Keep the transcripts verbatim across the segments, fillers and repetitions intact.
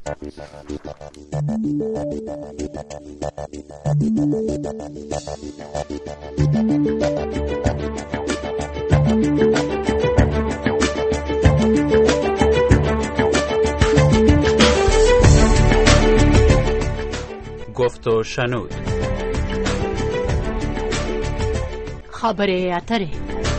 گفت و شنود. خبر اتره.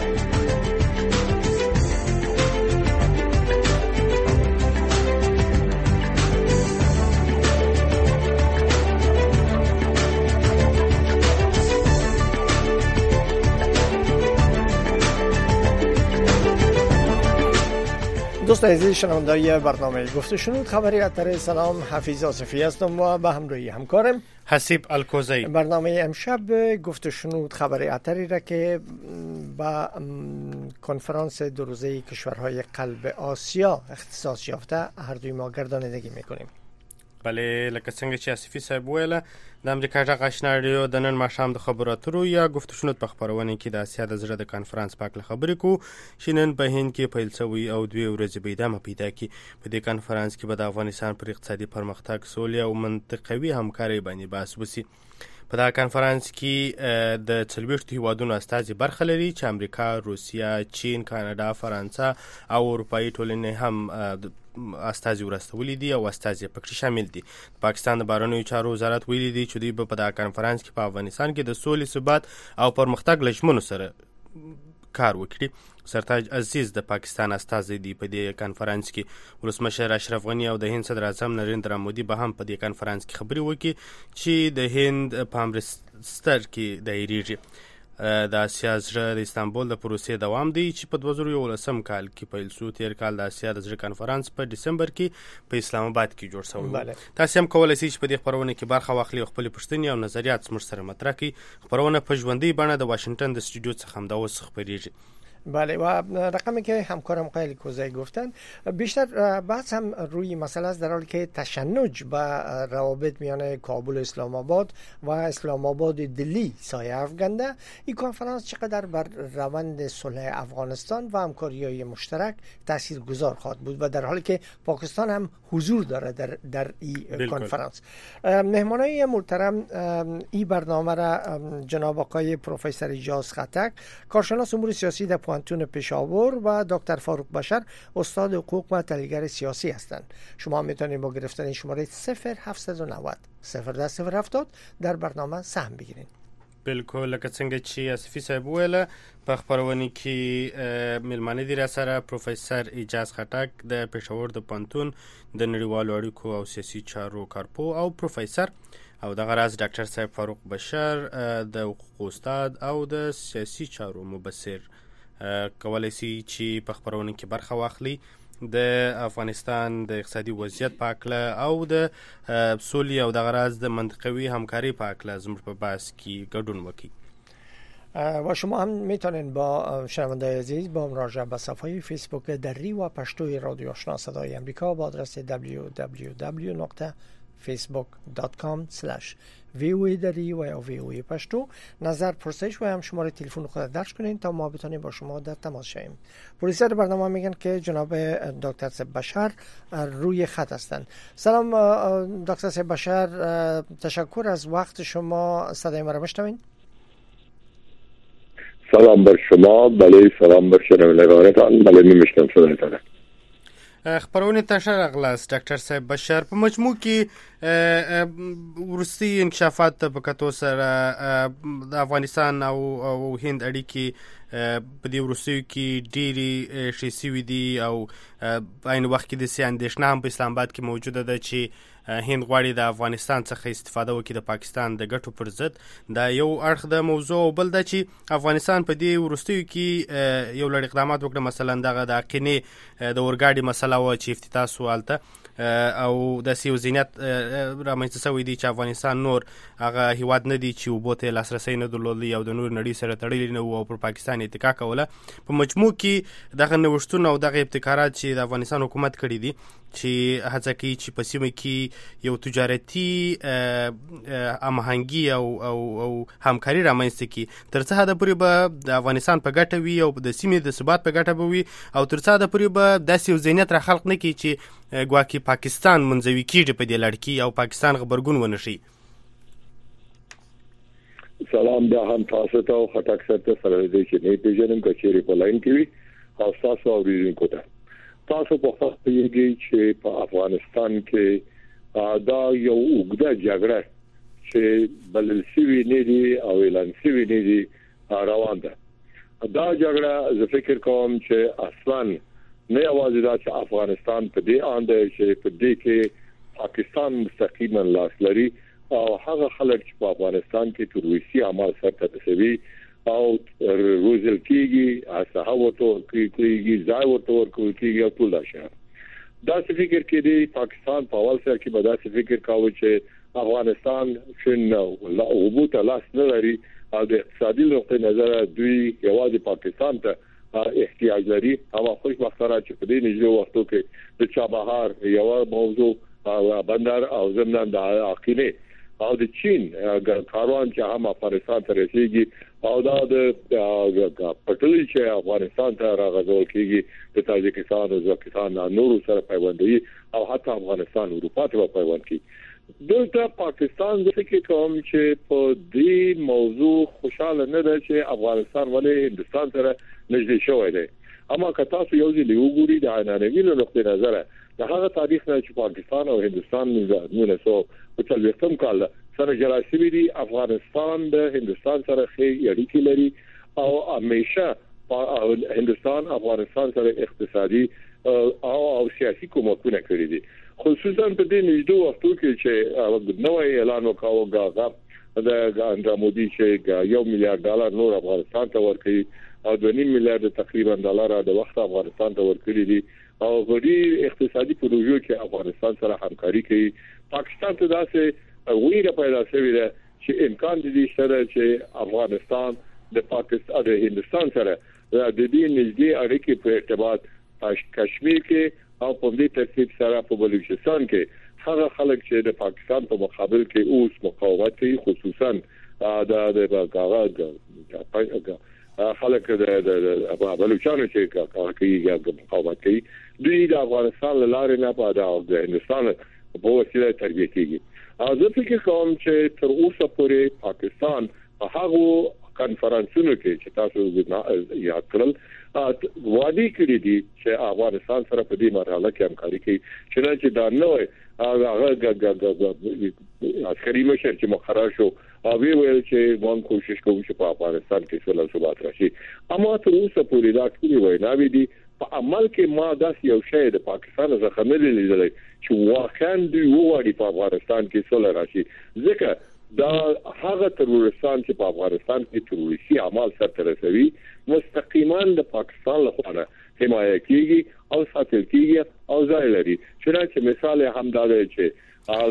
دوست عزیز شنوندای برنامه گفت و شنود خبری اتره، سلام، حفیظ آصفی هستم و به همراهی همکارم حسیب الکوزی. برنامه امشب گفت و شنود خبری اتری را که با کنفرانس دو روزه کشورهای قلب آسیا اختصاص یافته هر دوی ما گردانندگی میکنیم. بله، لکه څنګه چې آصفي صاحب ویله، د امریکا غږ آشنا راډیو د نن ماښام د خبرو اترو یا گفت و شنود په خپرونه کې د اسیا د زړه د کانفرنس په اړه خبرې کوو چې نن په هند کې پیل شوی او دوی ورځې به ادامه پیدا کړي. په دې کانفرنس کې به د افغانستان پر اقتصادي پرمختګ، سولې او منطقوي همکارۍ باندې بحث وشي. په دا کانفرنس کې د څلوېښتو هیوادونو استازي برخه لري چې امریکا، روسیه، چین، کاناډا، فرانسه او اروپایي ټولنې هم استازي ورستولي دي او استازي پکې شامل دي. پاکستان د بهرنیو چارو وزارت ویلي دی چې دوی به په دا کانفرنس کې په افغانستان کې د سولې، ثبات او پرمختګ له ژمنو سره کار وکړي. سرتاج عزیز د پاکستان استازی دی په دې کانفرنس کې. ولسمشر اشرف غنی او د هند صدر اعظم نریندرا مودي به هم په دې کانفرنس کې خبرې وکړي چې د هند په امرتسر کې دایریږي. د اسیا زړه د استانبول د پروسې دوام دی چې په دوه زره یولسم کال کې پیل شو. تیر کال د اسیا د زړه کانفرنس په ډسمبر کې په اسلام آباد کې جوړ شوی. تاسو هم کولای شئ چې په دې خبرونه کې برخه واخلئ او خپل پوښتنې او نظریات زموږ سره مطرح کړئ. خبرونه په ژوندۍ بڼه د واشنگټن د استودیو څخه هم دا اوس خپریږي. بله، و رقمی که همکارم قایل کوزی گفتن بیشتر بحث هم روی مسئله است، در حالی که تشنج با روابط میان کابل و اسلام آباد و اسلام آباد دلی سایه افکنده. این کنفرانس چقدر بر روند صلح افغانستان و همکاری‌های مشترک تاثیرگذار خواهد بود و در حالی که پاکستان هم حضور داره در در این کنفرانس. مهمانای محترم این برنامه را جناب آقای پروفسور اجاز خطک، کارشناس امور سیاسی در پوانتون پشاور و دکتر فاروق بشر، استاد حقوق و تحلیلگر سیاسی هستند. شما میتونید با گرفتن شماره صفر هفتصد و نود صفر ده صفر هفتاد در برنامه سهم بگیرید. بالکل، لکه څنګه چې آصفي صاحب ویله په خپرونه کې میلمانه دي را سره پروفیسور اجاز خټک د پېښور د پوهنتون د نړیوالو اړیکو او سیاسي چارو کارپو او پروفیسور، او دغه راز ډاکټر صاحب فاروق بشر د حقوق استاد او د سیاسي چارو مبصر. کولای شي چې په خپرونه کې برخه واخلي د افغانستان د اقتصادي وضعیت په اړه او د سولې او دغه راز د منطقوي همکارۍ په اړه زموږ په بحث کې ګډون وکړي. و شما هم میتونید با شنوندگان عزیز با مراجعه به صفحه فیسبوک دری و پشتوی رادیو آشنا صدای آمریکا با آدرس دبلیو دبلیو دبلیو دات فیسبوک دات کام اسلش وی او ای دری و یا وی او ای پشتو نظر، پرسش و هم شماره تلفن خود درج کنین تا ما بتونیم با شما در تماس شویم. پلیس برنامه میگن که جناب دکتر صاحب بشر روی خط هستند. سلام دکتر صاحب بشر، تشکر از وقت شما. صدای ما را میشنوین؟ سلام بر شما. بله، سلام بر شنوندگانتان. بله، میشنوم صدایتان. خبرونه ته ښه راغلاست ډاکټر صاحب بشر. په مجموع کې وروستي انکشافات په کتو سره د افغانستان او هند اړیکې په دې وروستیو کې ډېرې ښې سوي دي او په عین وخت کې داسې اندېښنه هم په اسلام آباد کې موجوده ده چې هند غواړي د افغانستان څخه استفاده وکړي د پاکستان د ګټو پر ضد. دا یو اړخ د موضوع، او بل دا چې افغانستان په دې وروستیو کې یو لړ اقدامات وکړه، مثلا دغه د اقینې د اورګاډي مسله وه چې افتتاح سو هلته، او داسې یو ذهنیت رامنځته شوی دی چې افغانستان نور هغه هیواد نه دی چې اوبو ته لاسرسی نه درلودلی او د نور نړۍ سره تړلی نه و او پر پاکستان اتکا کوله. په مجموع کې دغه نوښتونه او دغه ابتکارات چې د افغانستان حکومت کړي دي چې هڅه کوي چې په سیمه کې یو تجارتي هماهنګي او او او همکاري رامنځته کړي. تر څه حده پورې به د افغانستان په ګټه وي او د سیمې د ثبات په ګټه به وي او تر څه حده پورې به داسې یو ذهنیت را خلق نه کړي چې ګواکې پاکستان منزوي کېږي په دې لړ کې او پاکستان غبرګون ونه شي. سلام بیا هم تاسو ته او خټک سره سره دې چې نه پیژنم کچېری په لاین کې وي او تاسو اوریدونکو ته تاسو په خاص پیږي چې په افغانستان کې دا یو وګړه جګړه چې بلل سوي نه دي او اعلان سوي نه دي روان ده. دا جګړه زه فکر کوم چې اصلا نه یوازې دا چې افغانستان په دې اند چې په دې کې پاکستان مستقیما لاس لري او هغه خلک چې په افغانستان کې تروریستي اعمال سره تسوي او روزل کېږي اسه ورته کېږي ځای ورته ورکول کېږي او ټول دا شی دا څه فکر کې دی پاکستان په اول سره کې به دا څه فکر کاوه چې افغانستان شنو او بوت لاس نه لري او د اقتصادي نقطې نظر دوی یوازې پاکستان ته احتیاج لري. او خوش بختره چې په دې نږدې وختو کې د چابهار یو موضوع او بندر او زمنان د عقیله او د چین کاروان چې هم افغانستان ته رسیږي او دا د پټلۍ چې افغانستان ته راغځول کیږي د تاجکستان او ازبکستان نورو سره پیوندوي او حتی افغانستان اروپا ته پیوند کوي. دلته پاکستان د فکر کوم چې په دې موضوع خوشاله نه ده چې افغانستان ولې هندستان سره نږدې شوی دی. اما که تاسو یو ځل وګورئ د عنعنوي له نقطې نظر د هغه تاریخ نه چې پاکستان او هندستان د نولس سوه څلوېښتم کال سره جلا شوي دي افغانستان د هندستان سره ښې اړیکې لري او همیشه هندستان افغانستان سره اقتصادي او او سیاسي کومکونه کړی دي خصوصا په دې نږدې وختو کې چې نوې اعلان وکاو غاغه د ګاندرا مودي چې یو میلیارډ ډالر نور افغانستان ته ورکړي او دوه نیم میلیارډ تقریبا ډالر د وخت افغانستان ته ورکړي دي او غوړي اقتصادي پروژو کې افغانستان سره همکاري کوي. پاکستان ته داسې ویره پیدا شوې ده چې امکان دي سره چې افغانستان د پاکستان د هندستان سره د دې نږدې اړیکې په ارتباط کشمیر کې او په دې ترتیب سره په بلوچستان کې هغه خلک چې د پاکستان په مقابل کې اوس مقاومت کوي خصوصا د د غاغه خلک د بلوچستان چې کوي مقاومت کوي دوی د افغانستان لاره نه په د هندستان په وسیله تربیه کیږي. زه فکر کوم چې تر اوسه پورې پاکستان په هغه کانفرنسونو کې چې تاسو یاد کړل وادي کړی دي چې افغانستان سره په دې مرحله کې همکاري کوي چې دا نوې هغه عسکري مشر چې مقرر شو او ویل چې موږ کوشش کوو چې په افغانستان کې سوله او ثبات راشي. اما تر اوسه پورې دا ټول ویناوي دي په عمل کې ما داسې یو شی د پاکستان څخه نه لیدلی چې واقعا دوی وغواړي په افغانستان کې سوله راشي ځکه دا هغه تروریستان چې په افغانستان کې تروریستي اعمال سرته رسوي مستقیما د پاکستان لخوا حمایه کیږي او ساتل کیږي او ځای لري. چنانچه مثال هم دا دی چې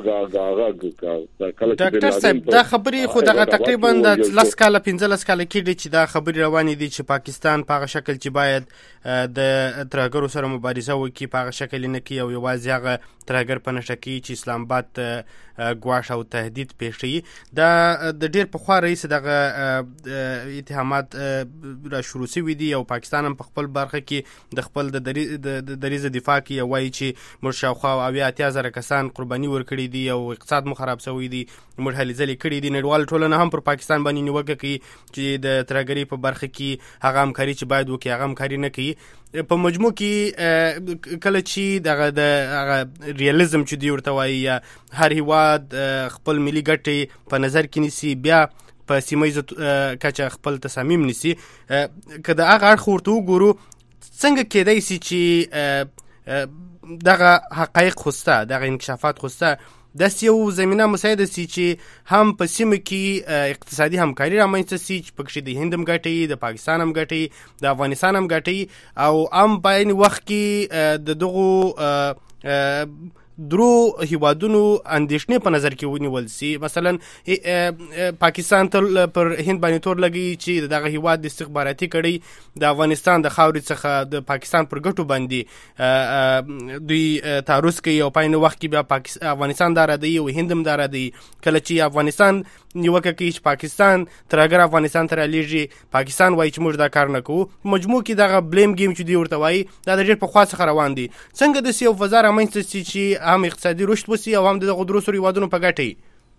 ډاکټر صاحب دا خبرې خو دغه تقریبا د لس کاله پنځلس کاله کېږي چې دا خبرې روانې دي چې پاکستان په هغه شکل چې باید د ترهګرو سره مبارزه وکړي په هغه شکل نه کوي او یوازې هغه ترهګر په نښه کوي چې اسلام آباد ګواښ او تهدید پیښ کوي. دا د ډېر پخوا رئیس دغه اتهامات را شروع شوي دي او پاکستان هم په خپل برخه کې د خپل د دریځ دفاع کوي او وایي چې موږ شاوخوا اویا اتیا زره کسان قرباني ورکړي دي او اقتصاد مو خراب شوی دی موږ هلې ځلې کړي دي. نړیواله ټولنه هم پر پاکستان باندې نیوکه کوي چې د ترهګرۍ په برخه کې هغه همکاري چې باید وکړي هغه همکاري نه کوي. په مجموع کې کله چې دغه د ریالیزم چې دی ورته وایي یا هر هیواد خپل ملي ګټې په نظر کې نیسي بیا په سیمه ییزه کچه خپل تصامیم نیسي که د هغه اړخ ورته وګورو څنګه کېدای شي چې دغه حقایق خوسته دغه انکشافات خوسته داسې یو زمینه مساعده سي چې هم په سیمه کې اقتصادي همکاري رامنځته سي چې پکې د هند هم ګټي د پاکستان هم ګټي د افغانستان هم ګټي او هم په عین وخت کې د دغو درو هیوادونو اندېښنې په نظر کې ونیول سي. مثلا پاکستان ته پر هند باندې تور لګي چې دغه هیواد د استخباراتي کړي د افغانستان د خاورې څخه د پاکستان پر ګټو باندې دوی تعرض کوي او په وخت کې بیا افغانستان دار دی او هند هم دار دی. کله چې افغانستان نیوکه کوي چې پاکستان تر اگر افغانستان ته رالیږي پاکستان وایي چې موږ دا کار نه کوو. مجموع کې دغه بلیم گیم چې دی ورته وایي دا د ډېر پخوا څخه روان دي. څنګه داسې یو فضا رامنځته سي چې هم اقتصادي رشد وسي او هم دغه درو سرو هیوادونو په ګټه وي؟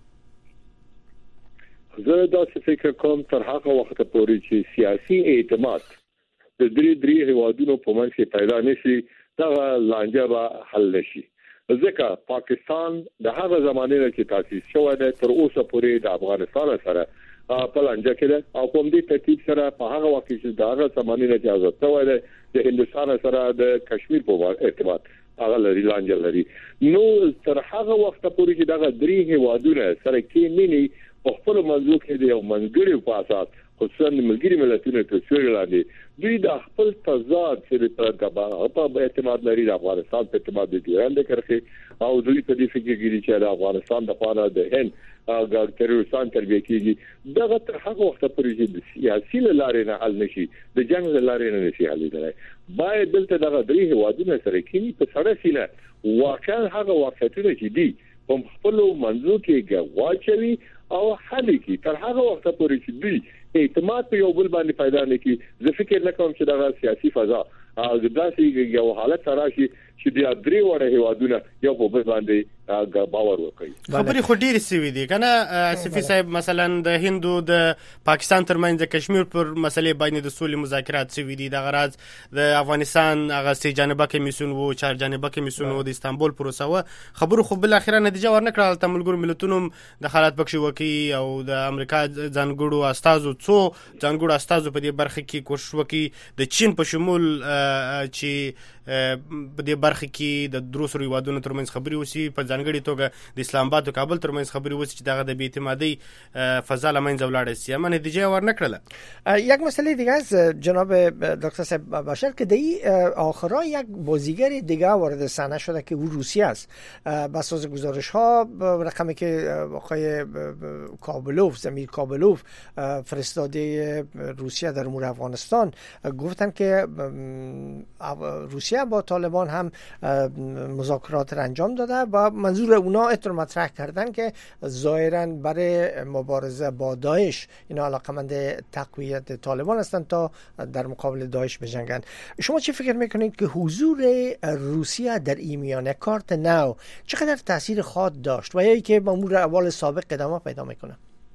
زه داسې فکر کوم تر هغه وخته پورې چې سیاسي اعتماد د درې درې هیوادونو په منځ کې پیدا نشي دغه لانجه به حل نشي. ځکه پاکستان د هغه زمانه نه چې تاسیس شوی دی تر اوسه پورې د افغانستان سره په لانجه کې ده او کوم دې ترتیب سره په هغه وخت کې د هغه زمانه نه چې آزاد شوی دی د هندستان سره د کشمیر په ارتباط هغه لري لانجه لري. نو تر هغه وخت پورې چې دغه درې هیوادونه سره کې مینی په خپل موضوع کې د یو منځګړي په اساس خصوصا د ملګری ملتونو تر سیوري لاندې دوی د خپل تضاد چې په اعتماد لري د افغانستان په اعتماد د ایران د کرخي او دوی په دې فکر کې چې د افغانستان د خانه د هند هغه تروریستان تربیه کیږي دغه تر هغه وخت پورې چې د سیاسي لارې نه حل نشي د جنگ لارې نه نشي حل کېدای. باید دلته دغه درې هوادونه سره کینی په سره سینه واقعا هغه واقعیتونه چې دي په خپل منځو کې واچوي او حل کړي. تر هغه وخت پورې چې دوی اعتماد په یو بل باندې پیدا نه کړي زه فکر نه کوم چې دغه سیاسي فضا او داسې یو حالت راشي چې د درې وړه هیوادونه یو په بل باندې باور وکړي. خبرې خو ډېرې سوي دي کنه صفي صاحب. مثلا د هندو د پاکستان ترمنځ د کشمیر پر مسلې باندې د سولې مذاکرات سوي دي. دغه راز د افغانستان هغه سه جانبه کمیسیون وو چار جانبه کمیسیون وو د استانبول پروسه وه. خبرو خو بل اخیرا نتیجه ورنکړه. د ملګرو ملتونو د حالات پکښې وکړي او د امریکا ځانګړو استازو څو ځانګړو استازو په دې برخه کې کوشش وکړي د چین په شمول چې په دې برخه کې د درو سرو هیوادونو ترمنځ خبرې وشي په ځانګړې توګه د اسلام آباد او کابل ترمنځ خبرې وشي چې دغه د بې اعتمادۍ فضا له منځه ولاړه شي. اما نتیجه ورنکړله. یک مسئله دیگه است جناب دکتر صاحب باشر که در آخرها یک بازیگر دیگه وارد صحنه شده که او روسیه است. بس از گزارش ها رقمی که آقای کابلوف زمیر کابلوف فرستاده روسیه در امور افغانستان گفتن که روسیه با طالبان هم مذاکرات را انجام داده و منظور اونا اطلاع مطرح کردن که ظاهرا برای مبارزه با داعش اینا علاقمند تقویت طالبان هستند تا در مقابل داعش بجنگن. شما چی فکر میکنید که حضور روسیه در این میانه کارت نو چقدر تاثیر خواهد داشت و یا که با امور اول سابق ادامه پیدا میکنه؟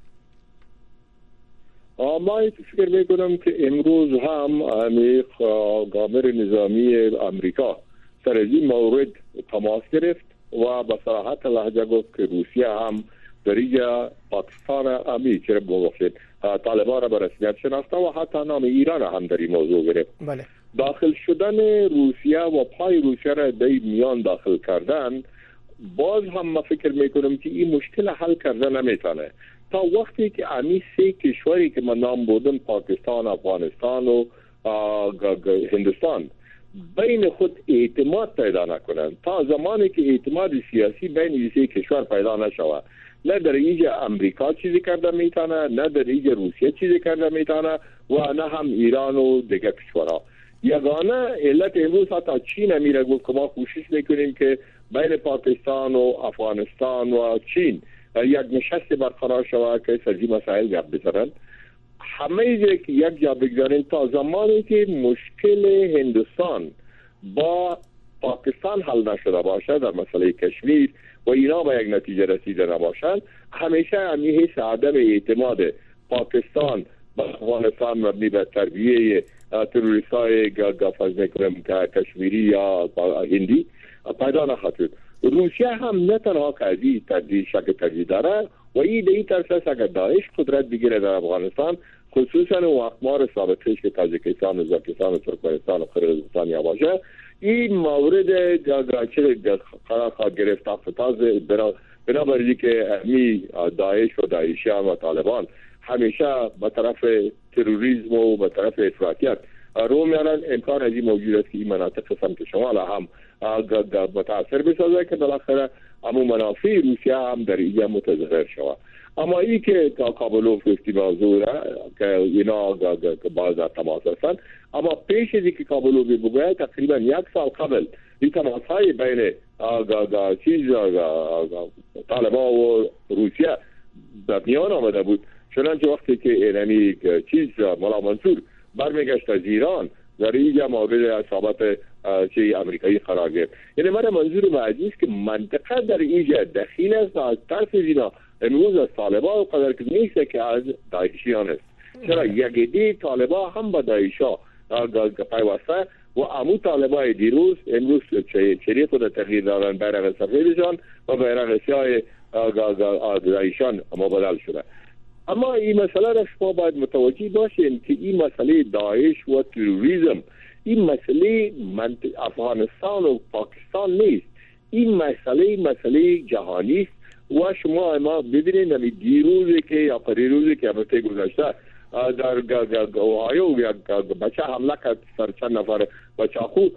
ما فکر میکنم که امروز هم عمیق گامر نظامی امریکا سر این مورد تماس گرفت و به صراحت لهجه گفت که روسیه هم در اینجا پاکستان امی چرا بگفتید طالبان را به رسمیت شناخته و حتی نام ایران هم در این موضوع گرفت. بله. داخل شدن روسیه و پای روسیه را در میان داخل کردن باز هم ما فکر میکنم که این مشکل حل کرده نمیتونه تا وقتی که امی سه کشوری که من نام بردم پاکستان، افغانستان و هندوستان بین خود اعتماد پیدا نکنن. تا زمانی که اعتماد سیاسی بین این سه کشور پیدا نشود نه در اینجا امریکا چیزی کرده میتونه نه در اینجا روسیه چیزی کرده میتونه و نه هم ایران و دیگر کشورها. یگانه علت امروز حتی چین میره گفت که ما کوشش میکنیم که بین پاکستان و افغانستان و چین یک نشست برقرار شود که سرجی مسائل گپ بزنن. همه یک یک جا بگذاریم تا زمانی که مشکل هندوستان با پاکستان حل نشده باشد در مسئله کشمیر و اینا به یک نتیجه رسیده نباشند همیشه همین حس عدم اعتماد پاکستان به افغانستان مبنی بر تربیه تروریستای گفت میکنم که کشمیری یا هندی پیدا نخواهد شد. روسیه هم نه تنها که تردید شک تردید داره و این دیگه ترس اگر داعش قدرت بگیره در افغانستان خصوصا و اقمار ثابتش که تاجیکستان، ازبکستان و ترکمنستان و قرقیزستان یا باشه این مورد چه قرار خواهد گرفت افتاز بنابراین که می داعش و داعشیان و طالبان همیشه به طرف تروریسم و به طرف افراطیت رو میارن. امکان از این موجود است که این مناطق سمت شمال هم متاثر بسازه که بالاخره اما منافع روسیه هم در اینجا متضرر شود. اما ای که کابلوف گفتی موضوع که اینا باز در تماس هستند، اما پیش از اینکه کابلوف بگوید تقریبا یک سال قبل این تماس های بین چیز طالبان و روسیه در میان آمده بود. چنانچه وقتی که اینمی چیز مولا منصور برمیگشت از ایران در اینجا مورد اصابت چه امریکایی قرار گرفت. یعنی من منظور معجیز که منطقه در اینجا دخیل است از طرف اینا امروز از طالبان قدر که نیست که از داعشیان است. چرا یک ایده طالبان هم با داعشا پیوسته و امو طالبان دیروز امروز چری خود تغییر دارن، بیرق سفیدشان و بیرق سیاه داعشان مبادل شده. اما این مسئله را شما باید متوجه باشین که این مسئله داعش و تروریسم این مسئله افغانستان و پاکستان نیست، این مسئله مسئله جهانی است. و شما ما ببینید نمی دیروزی که یا پریروزی که هفته گذشته در اوهایو یک بچه حمله کرد سر چند نفر و چاقو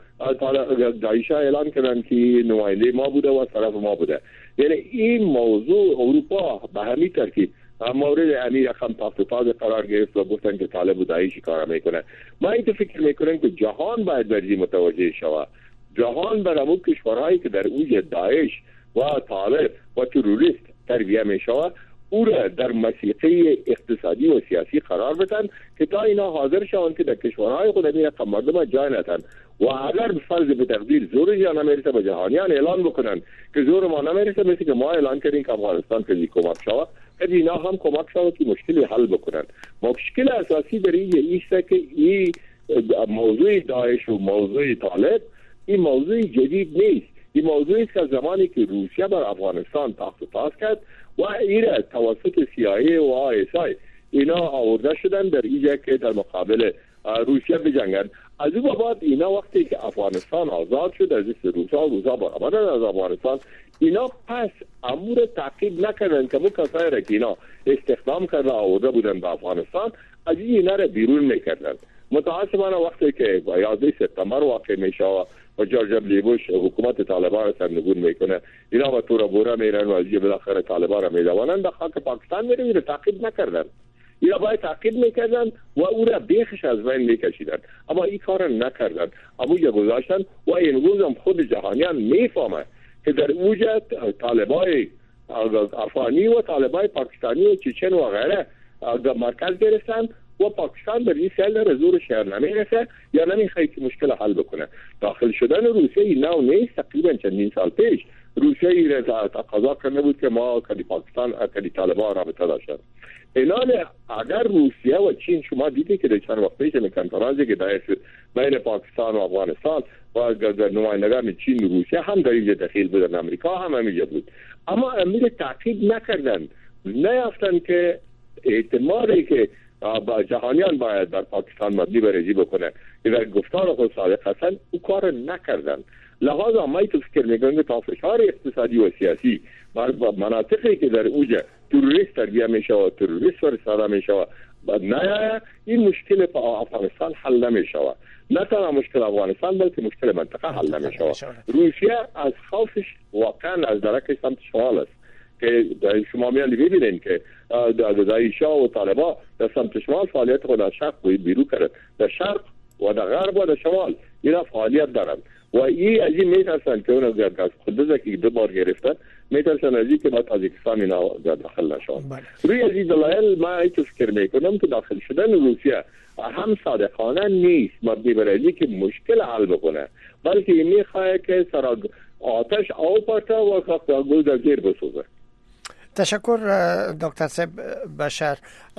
داعش اعلان کردن که نماینده ما بوده و طرف ما بوده. یعنی این موضوع اروپا به همین ترتیب مورد امیر رقم تحت تاز قرار گرفت و گفتن که طالب و داعش کار میکنه. ما این تو فکر میکنم که جهان باید برزی متوجه شود. جهان برامون کشورهایی که در اوج داعش و طالب و تروریست تربیه می شود او را در مسیحه اقتصادی و سیاسی قرار بدن که تا اینا حاضر شوند که در کشورهای خود می رقم مردم جای نتن و اگر فرض به تقدیر زور جا نمیرسه به جهانیان اعلان بکنن که زور ما نمیرسه، مثل که ما اعلان کردیم که افغانستان که کمک شود که اینا هم کمک شود که مشکل حل بکنن. مشکل اساسی در این است که این موضوع داعش و موضوع طالب این موضوع جدید نیست. این موضوعی که زمانی که روسیه بر افغانستان تخت و تاز کرد و ایره توسط سی‌آی‌ای و آی اس آی اینا آورده شدن در اینجا که در مقابل روسیه بجنگن. از او بعد اینا وقتی که افغانستان آزاد شد از دست روسا و روسا برآمدن از افغانستان، اینا پس امور تعقیب نکردن که مو کسایی را که اینا استخدام کرده آورده بودن به افغانستان از اینا را بیرون میکردن. متاسفانه وقتی که یازده سپتامبر واقع میشه و جورج دبلیو بوش حکومت طالبان را سرنگون میکنه، اینا با تورا بورا میرن و از یه بالاخره طالبان را میدوانن به خاک پاکستان میرن. اینا تعقیب نکردن، اینا باید تعقیب میکردن و او را بیخش از بین میکشیدن، اما این کار نکردن. اما یه گذاشتن و این روز هم خود جهانیان میفهمه که در اوج طالبای افغانی و طالبای پاکستانی و چچن و غیره در مرکز گرفتن و پاکستان در این سال در زور شهر نمیرسه یا نمیخواد که مشکل حل بکنه. داخل شدن روسیه این نو نیست. تقریبا چندین سال پیش روسیه ای تقاضا کرده بود که ما کدی پاکستان کدی طالبان رابطه داشتن. اینال اگر روسیه و چین شما دیدی که در چند وقت پیش این کنفرانسی که دایر شد بین پاکستان و افغانستان و نمایندگان چین و روسیه هم در اینجا دخیل بودن، امریکا هم همینجا بود، اما امیر تعقیب نکردن، نیافتن که احتمالی که با جهانیان باید در پاکستان مبنی برزی بکنه که در گفتار خود صادق هستن او کار نکردن. لحاظا ما تو فکر میکنم که تا فشار اقتصادی و سیاسی بر مناطقی که در اوج تروریست تربیه میشه و تروریست فرستاده میشه و نه این مشکل با افغانستان حل نمیشه، نه تنها مشکل افغانستان بلکه مشکل منطقه حل نمیشه. روسیه از خوفش واقعا از درک سمت شمال است که شما میان ببینید که داعشا و طالبان در سمت شمال فعالیت خود در شرق بیرو کرد، در شرق و در غرب و در شمال اینا فعالیت دارند و این از این میترسن که اون از خودزه که دو بار گرفتن میترسن از این که با تاجیکستان اینا داخل نشون. روی از این دلایل ما ایتو فکر میکنم که داخل شدن روسیه هم صادقانه نیست مبنی بر اینکه که مشکل حل بکنه، بلکه این میخواه که سر آتش آو پرته و گل در زیر بسوزه. تشکر دکتر صاحب بشر.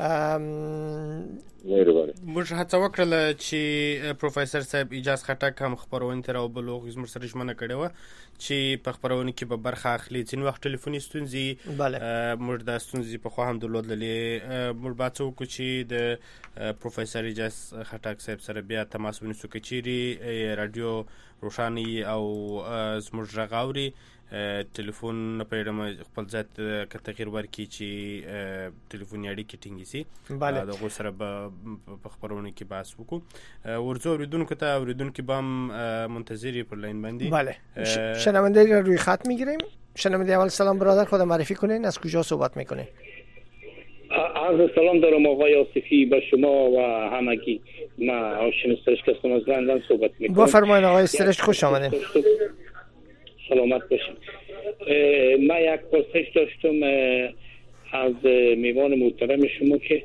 موږ هڅه وکړله چې پروفیسور صاحب اجاز خټک هم خبرونه تر او بل وخت زموږ سره ژمنه کړې وه چې په خبرونه کې به برخه اخلي. ځینې وخت ټلیفوني ستونزې موږ دا ستونزې پخوا هم درلودلې. موږ به هڅه وکړو چې د پروفیسور اجاز خټک صاحب سره بیا تماس ونیسو که چیرې راډیو روښانه او زموږ غږ اوري ټلیفون پیډم خپل ذات ک تغیر ورکی چې ټلیفون اړیکې ټینګې سي بله د غو سره په خبرونه کې بحث وکړو ورزو اوریدونکو ته اوریدونکو بام منتظری پر لاین باندې بله شنونده را روی خط میگیریم. شنونده اول سلام برادر، خود معرفی کنین، از کجا صحبت میکنین؟ عرض سلام دارم آقای آصفی به شما و همگی. من آشین سرشک هستم از لندن صحبت میکنم. بفرمایید آقای سرشک، خوش آمدین. سلامت باشین. من یک پرسش داشتم از میوان محترم شما که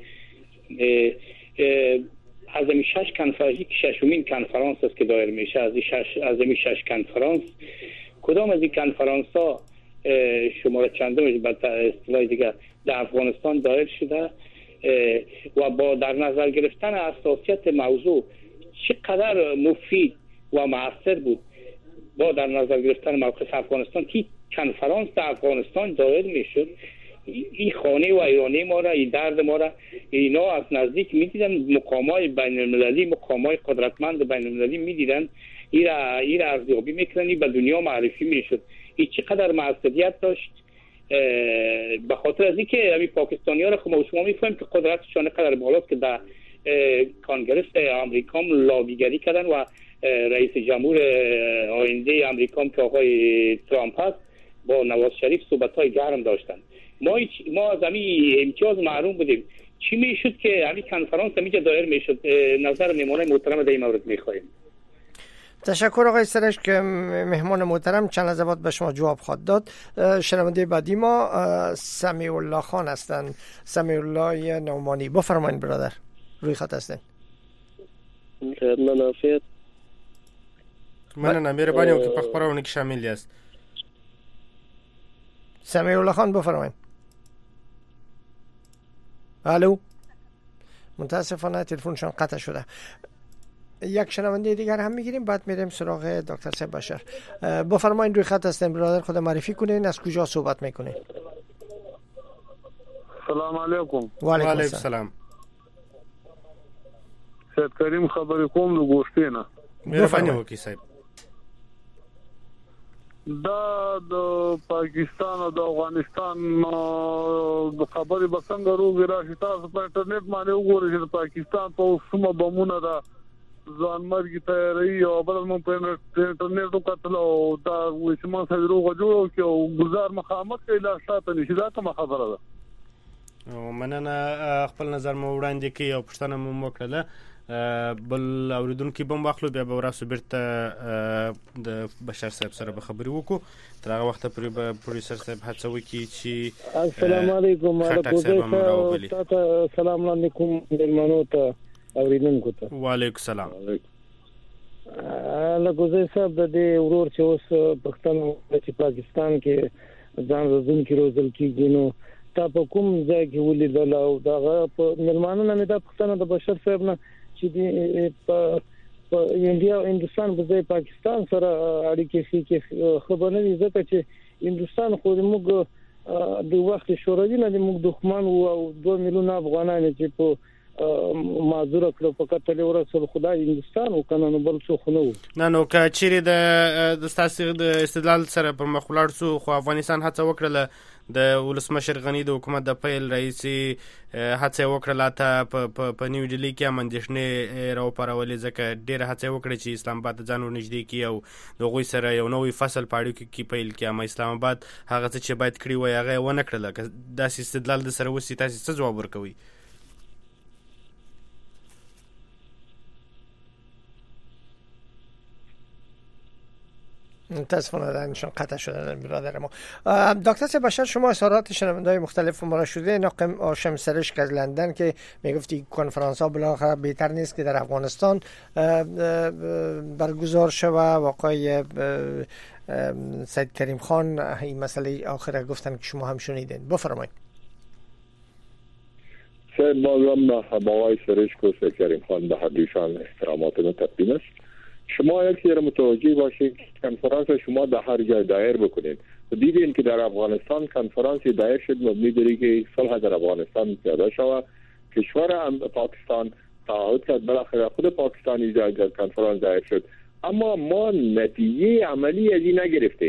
از این شش کنفرانسی که ششمین کنفرانس است که دایر میشه، از این شش از این شش کنفرانس کدام از این کنفرانس ها شماره چندمش به اصطلاح دیگه در افغانستان دایر شده و با در نظر گرفتن اساسیت موضوع چقدر مفید و مؤثر بود با در نظر گرفتن موقف افغانستان که کنفرانس در افغانستان دایر میشد، این خانه و ایرانی ما را، این درد ما را اینا از نزدیک میدیدن، مقامای بین المللی، مقامای قدرتمند بین المللی میدیدن، این را این را ارزیابی میکنن، به دنیا معرفی میشد. این چقدر موثریت داشت به خاطر از اینکه همین پاکستانی‌ها را خب شما میفهمید که قدرتشان قدر بالاست که در کنگره آمریکا لابیگری کردن و رئیس جمهور آینده آمریکا که آقای ترامپ هست با نواز شریف صحبت‌های گرم داشتن. ما ما از همین امتیاز محروم بودیم. چی میشد که همین کنفرانس همینجا دایر میشد؟ نظر میمونه محترم در این مورد میخوایم. تشکر آقای سرش که مهمان محترم چند لحظه بعد به شما جواب خواهد داد. شنونده بعدی ما سمیع الله خان هستند، سمیع الله نعمانی. بفرمایید برادر، روی خط هستین. منافیت مننه مهربانی او که په خبرونه کې شامل یاست. سمیع الله خان بفرمایید. الو، متاسفانه تلفنشان قطع شده. یک شنونده دیگر هم میگیریم، بعد میریم سراغ دکتر صاحب بشر. بفرمایید، روی خط هستین برادر، خود معرفی کنین، از کجا صحبت میکنین؟ سلام علیکم. و علیکم السلام. سید کریم خبرې کوم له ګوشتینه. مهرباني وکړئ صاحب. دا د پاکستان او د افغانستان د خبرې به څنګه روغې راشي؟ تاسو په انټرنیټ باندې وګورئ چې د پاکستان په کومه بمونه ده ځان مرګ تیاری او بل مون په انټرنیټ وکړل او دا وایي ما سره روغه جوړو کې او گزار مخامخ کې لا شاته نشي. دا کومه خبره ده؟ او مننه، خپل نظر مو وړاندې کړی او پوښتنه مو وکړه. بل اوریدونکو بم واخلو، بیا به وراسو بیرته د بشر صاحب سره به خبرې وکړو. تر هغه وخت پورې به پروډوسر صاحب هڅه وکړي چې السلام علیکم علیکم السلام علیکم مېلمنو ته اوریدونکو ته. وعلیکم السلام. لکه صاحب د دې ورور چې اوس پښتون چې پاکستان کې ځان روزونکي روزل کېږي، نو تا په کوم ځای کې ولیدل او دا په مېلمانو نه دا پښتنه د بشر صاحب نه چې په په انډیا او هندستان په ځای پاکستان سره اړیکې کې خبر نه دي، ځکه چې هندستان خو موږ د وخت شوروي نه موږ دښمن وو او دوه میلیونه افغانان چې په معذور کړو په کتل ورسره خدای هندستان او کنه نو بل څه خو نه و. نه نو که چیرې د د ستاسو د استدلال سره پر مخ ولاړ سو، خو افغانستان هڅه وکړه د ولسمشر غنی د حکومت د پیل رئیس هڅه وکړه ته په په نیو ډیلی کې امندښنې راو پرولې، ځکه ډېر هڅه وکړه چې اسلام آباد ځان ورنږدې کړي او د غوي سره یو نوې فصل پاړو کې پیل کړي. اما اسلام آباد هغه څه چې باید کړی وای هغه ونه کړل. دا استدلال د سره وسی تاسو څه جواب ورکوي؟ متاسفانه دانشان قطع شدن برادر ما. دکتر صاحب بشر، شما اظهارات شنونده‌های مختلف ما را شده. ناقم هاشم سرشک از لندن که میگفتی کنفرانس ها بالاخره بهتر نیست که در افغانستان برگزار شود. واقعی سید کریم خان این مسئله آخره گفتن که شما هم شنیدین. بفرمایید. سید بازم آقای سرشک و سید کریم خان به هر دوشان احترامات ما تقدیم است. شما یک سری متوجه باشید که کنفرانس شما در هر جای دایر بکنید. دیدین که در افغانستان کنفرانس دایر شد مبنی بر اینکه صلح در افغانستان پیاده شود. کشور پاکستان تعهد کرد، بالاخره خود پاکستانی در کنفرانس دایر شد، اما ما نتیجه عملی از این نگرفتیم.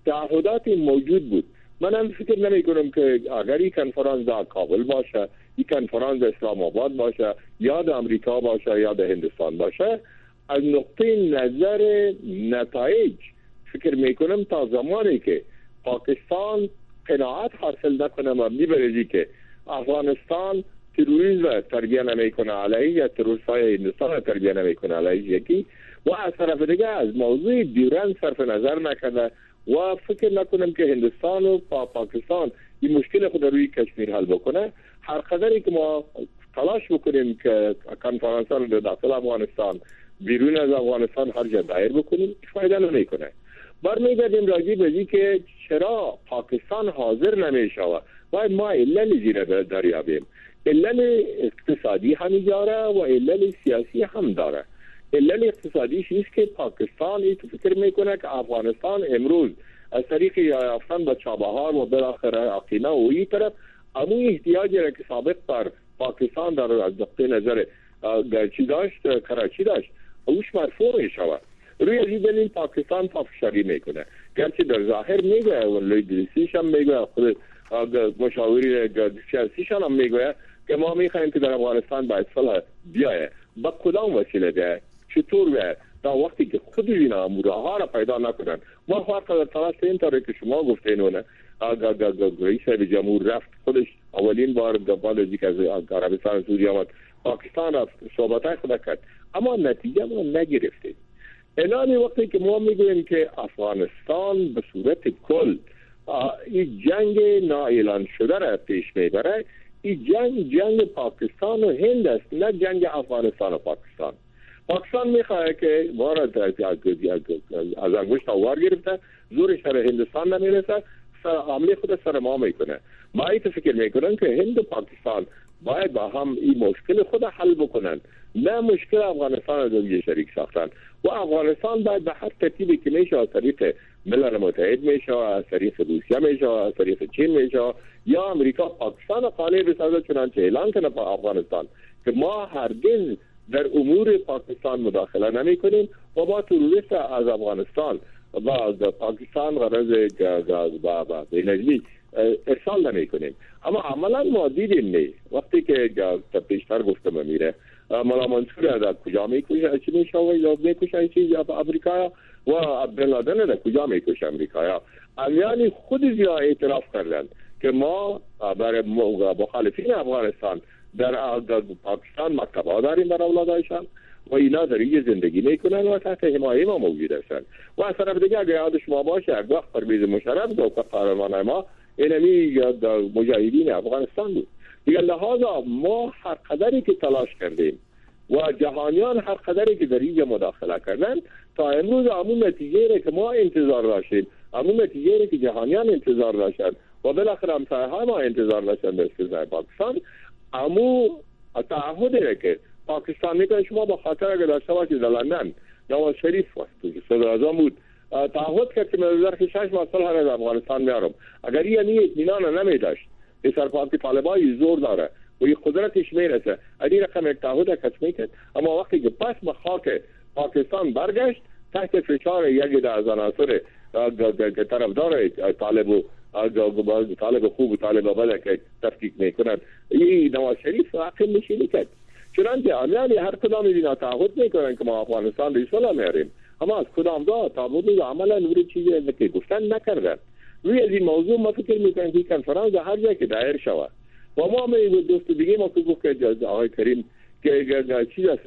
تعهدات موجود بود. من هم فکر نمی کنم که اگر این کنفرانس در کابل باشه، این کنفرانس در اسلام آباد باشه، یا در امریکا باشه یا در هندوستان باشه، از نقطه نظر نتایج فکر می کنم تا زمانی که پاکستان قناعت حاصل نکنه مبنی بر اینکه که افغانستان تروریسم تربیه نمیکنه علیه یا تروریستای هندوستان تربیه نمیکنه علیه یکی و از طرف دیگه از موضوع دیورند صرف نظر نکنه و فکر نکنم که هندوستان و پا پاکستان این مشکل خود روی کشمیر حل بکنه. هر قدری که ما تلاش بکنیم که کنفرانسان رو داخل افغانستان بیرون از افغانستان هر جا دایر بکنیم فایده نمیکنه. برمیگردیم راجع به این که چرا پاکستان حاضر نمیشه و ما علل زیر دریابیم. علل اقتصادی هم داره و علل سیاسی هم داره. علل اقتصادی چیست که پاکستان این فکر میکنه که افغانستان امروز از طریق یافتن به چابهار و بالاخره اقینه و این طرف امون احتیاجی را که سابق بر پاکستان در از نقطه نظر چی داشت کراچی داشت اوش مرفوع می شود. روی از این دلیل پاکستان پافشاری میکنه، گرچه در ظاهر میگه و لیدریسیش هم میگه، خود مشاوری سیاسیش هم میگه که ما میخوایم که در افغانستان باید صلح بیایه. با کدام وسیله ده؟ چطور بیایه؟ تا وقتی که خود اینا موراها را پیدا نکنن. ما فرق در تلاش این طوری که شما گفتینونه رئیس جمهور رفت خودش اولین بار بعد از اینکه از عربستان سعودی آمد پاکستان رفت صحبتای خود کرد اما نتیجه ما نگرفته. الان وقتی که ما میگوییم که افغانستان به صورت کل این جنگ نااعلان شده را پیش میبره، این جنگ جنگ پاکستان و هند است، نه جنگ افغانستان و پاکستان. پاکستان میخواه که وارد از انگشت آوار گرفته، زورش سر هندوستان نمیرسه، حمله خود سر ما میکنه. ما ایت فکر میکنن که هند و پاکستان باید با هم این مشکل خود حل بکنن، نه مشکل افغانستان از دیگه شریک ساختن. و افغانستان باید به هر ترتیبی که میشه از طریق ملل متحد میشه، از طریق روسیه میشه، از طریق چین میشه یا امریکا پاکستان قانع بسازه چنانچه اعلان کنه با افغانستان که ما هرگز در امور پاکستان مداخله نمی کنیم و با تروریست از افغانستان و از پاکستان غرض با بین‌المللی ارسال نمی کنیم. اما عملا ما دیدیم نه وقتی که پیشتر گفتم میره مولا منصور از کجا میکشه چی میشه و یا میکشه چیزی امریکا و عبدالله در کجا میکشه امریکا. امیانی خود زیاد اعتراف کردن که ما برای مخالفین افغانستان در پاکستان مکتب‌ها داریم برای اولادایشان و اینا در اینجا زندگی میکنن و تحت حمایه ما موجود هستن. و از طرف دیگه اگر یاد شما باشه یک وقت پرویز مشرف دو که قهرمان ما اینمی مجاهدین افغانستان بود. دیگه لحاظا ما هر قدری که تلاش کردیم و جهانیان هر قدری که در اینجا مداخله کردن تا امروز همون نتیجه که ما انتظار داشتیم، همون نتیجه که جهانیان انتظار داشتن و بالاخره همسایه‌ها ما انتظار داشتن در استثنای پاکستان، امو تعهدی که پاکستان میکنه شما با خاطر اگر داشته باشید در لندن نواز شریف وقت صدر اعظم بود تعهد کرد که من در شش ماه صلح از افغانستان میارم. اگر یعنی اطمینان نمی داشت که سرپرستی طالبای زور داره و این قدرتش میرسه این رقم یک تعهد کس میکرد، اما وقتی که پس به خاک پاکستان برگشت تحت فشار یکی از عناصر طرفدار طالب و طالب خوب و طالب بد که تفکیک میکنند این نواز شریف عقل نشینی کرد. چنانچه امیانی هر کدام اینا تعهد میکنن که ما افغانستان به صلح میاریم، اما از کدام دا تعهد عملا نوری چیزی که گفتن نکردن. روی از این موضوع ما فکر میکنیم که کنفرانس هر جا که دایر شود و ما می دوست دیگه ما که گفت که آقای کریم که چیز است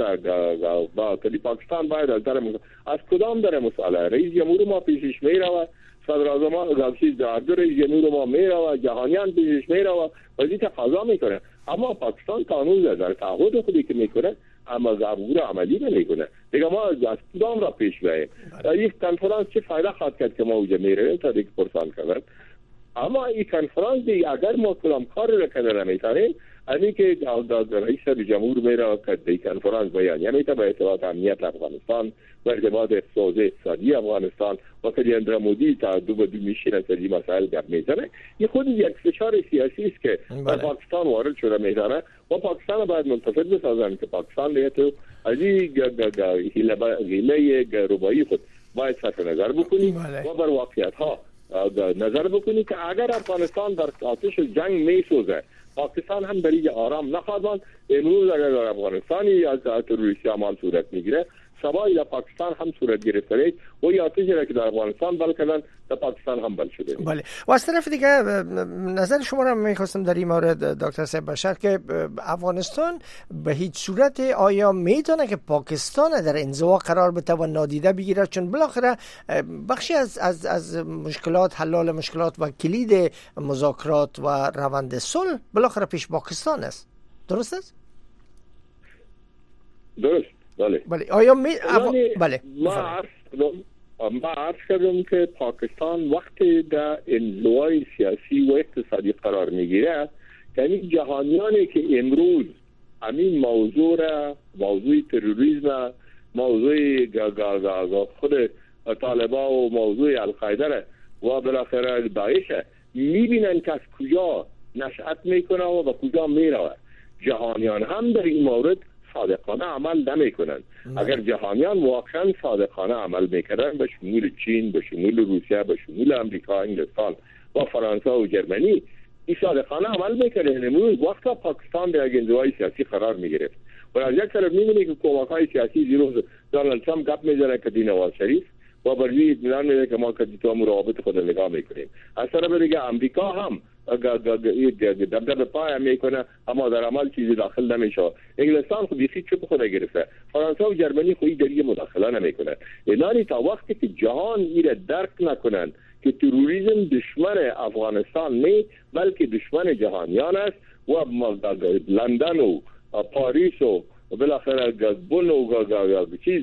با کلی پاکستان باید از در از کدام در مسئله رئیس جمهور ما پیشش میرود، صدر اعظم ما چیز در رئیس جمهور ما میرود، جهانیان پیشش میرود و این تقاضا میکنه، اما پاکستان قانون در تعهد خودی که میکنه اما ضرور عملی نمیکنه. دیگه ما از کدام را پیش بریم؟ این کنفرانس چه فایده خواهد کرد که ما اونجا میریم تا دیگه پرسان کردن. اما این کنفرانس دیگه اگر ما کدام کار را کنه نمیتونیم، اینی که رئیس جمهور میره که این کنفرانس بیان یعنی تا به ارتباط امنیت افغانستان و ارتباط اقتصادی افغانستان و که اندرا مودی تا دو به دو میشینه تا این مسائل گپ میزنه، این خود یک فشار سیاسی است که در پاکستان وارد شده میزنه و پاکستان باید منتفض بسازن که پاکستان دیگه تو از این هیله ربایی خود باید صرف نظر بکنی و بر واقعیت ها نظر بکنید که اگر افغانستان در آتش جنگ میسوزه، پاکستان هم در اینجا آرام نخواهد ماند. امروز اگر در افغانستانی از تروریستی اعمال صورت میگیره، سبایی در پاکستان هم صورت گرفته و یا آتشی را که در افغانستان بل کردن در پاکستان هم بل شده. بله. و از طرف دیگه نظر شما را میخواستم در این مورد دکتر صاحب بشر که افغانستان به هیچ صورت آیا میتونه که پاکستان در انزوا قرار بده و نادیده بگیره، چون بالاخره بخشی از از از مشکلات، حل مشکلات و کلید مذاکرات و روند صلح بالاخره پیش پاکستان است. درست است؟ درست. بله. بله. آیا می اف... بله. ما عرض کردم ما عرض کردم که پاکستان وقتی در انزوای سیاسی و اقتصادی قرار میگیره، یعنی جهانیانی که امروز همین موضوع را، موضوع تروریسم، موضوع خود طالبان و موضوع القاعده را و بالاخره داعش میبینن که از کجا نشأت میکنه و به کجا میره. جهانیان هم در این مورد صادقانه عمل نمی کنند. اگر جهانیان واقعا صادقانه عمل میکردن، به شمول چین، به شمول روسیه، به شمول امریکا، انگلستان و فرانسه و جرمنی، این صادقانه عمل میکردن، امروز وقتا پاکستان در انزوای سیاسی قرار میگرفت. و از یک طرف میبینی که کمک‌های سیاسی زیرو دونالد ترامپ گپ میزنه که نواز شریف و برای اطمینان میده که ما که تو روابط خود نگاه میکنیم. از طرف دیگه امریکا هم دبدب پای میکنه اما در عمل چیزی داخل نمیشه. انگلستان خود بیخی چپ خود گرفته. فرانسه و جرمنی خودی در این مداخله نمیکنه. اینانی تا وقتی که جهان ایره درک نکنن که تروریسم دشمن افغانستان نه بلکه دشمن جهانیان است و لندن و پاریس و بالاخره بن و چیز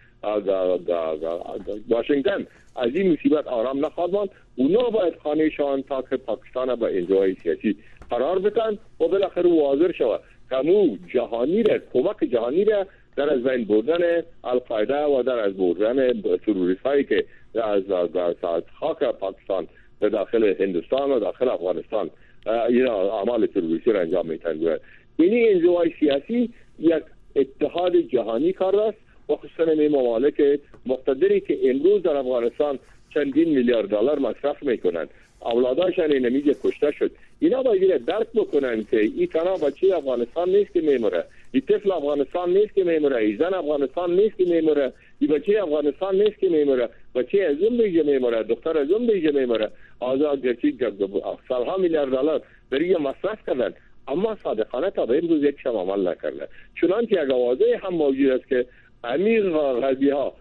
واشنگتن از این مصیبت آرام نخواهد ماند. اونا باید خانهشان تا که پاکستان به انزوای سیاسی قرار بدن و بالاخره واضح شود کمو جهانی را، کمک جهانی را در از بین بردن القاعده و در از بردن تروریست هایی که از خاک پاکستان به داخل هندوستان و داخل افغانستان این اعمال تروریستی را انجام میتن. این انزوای سیاسی یک اتحاد جهانی کار است و خصوصا این ممالک مقتدری که امروز در افغانستان چندین میلیارد دلار مصرف میکنند، اولاداشان این نمیجه کشته شد. اینا باید درک بکنن که این تنها بچه افغانستان نیست که میموره، این طفل افغانستان نیست که میموره، این زن افغانستان نیست که میموره، این بچه افغانستان نیست که میموره، بچه از اون دیگه میموره، دختر از اون دیگه میموره. آزاد گرچه سالها میلیارد دلار برای مصرف کردن اما صادقانه تا به امروز یک شب عمل نکرده. چنانچه یک آوازه هم موجود است که امیر غربی ها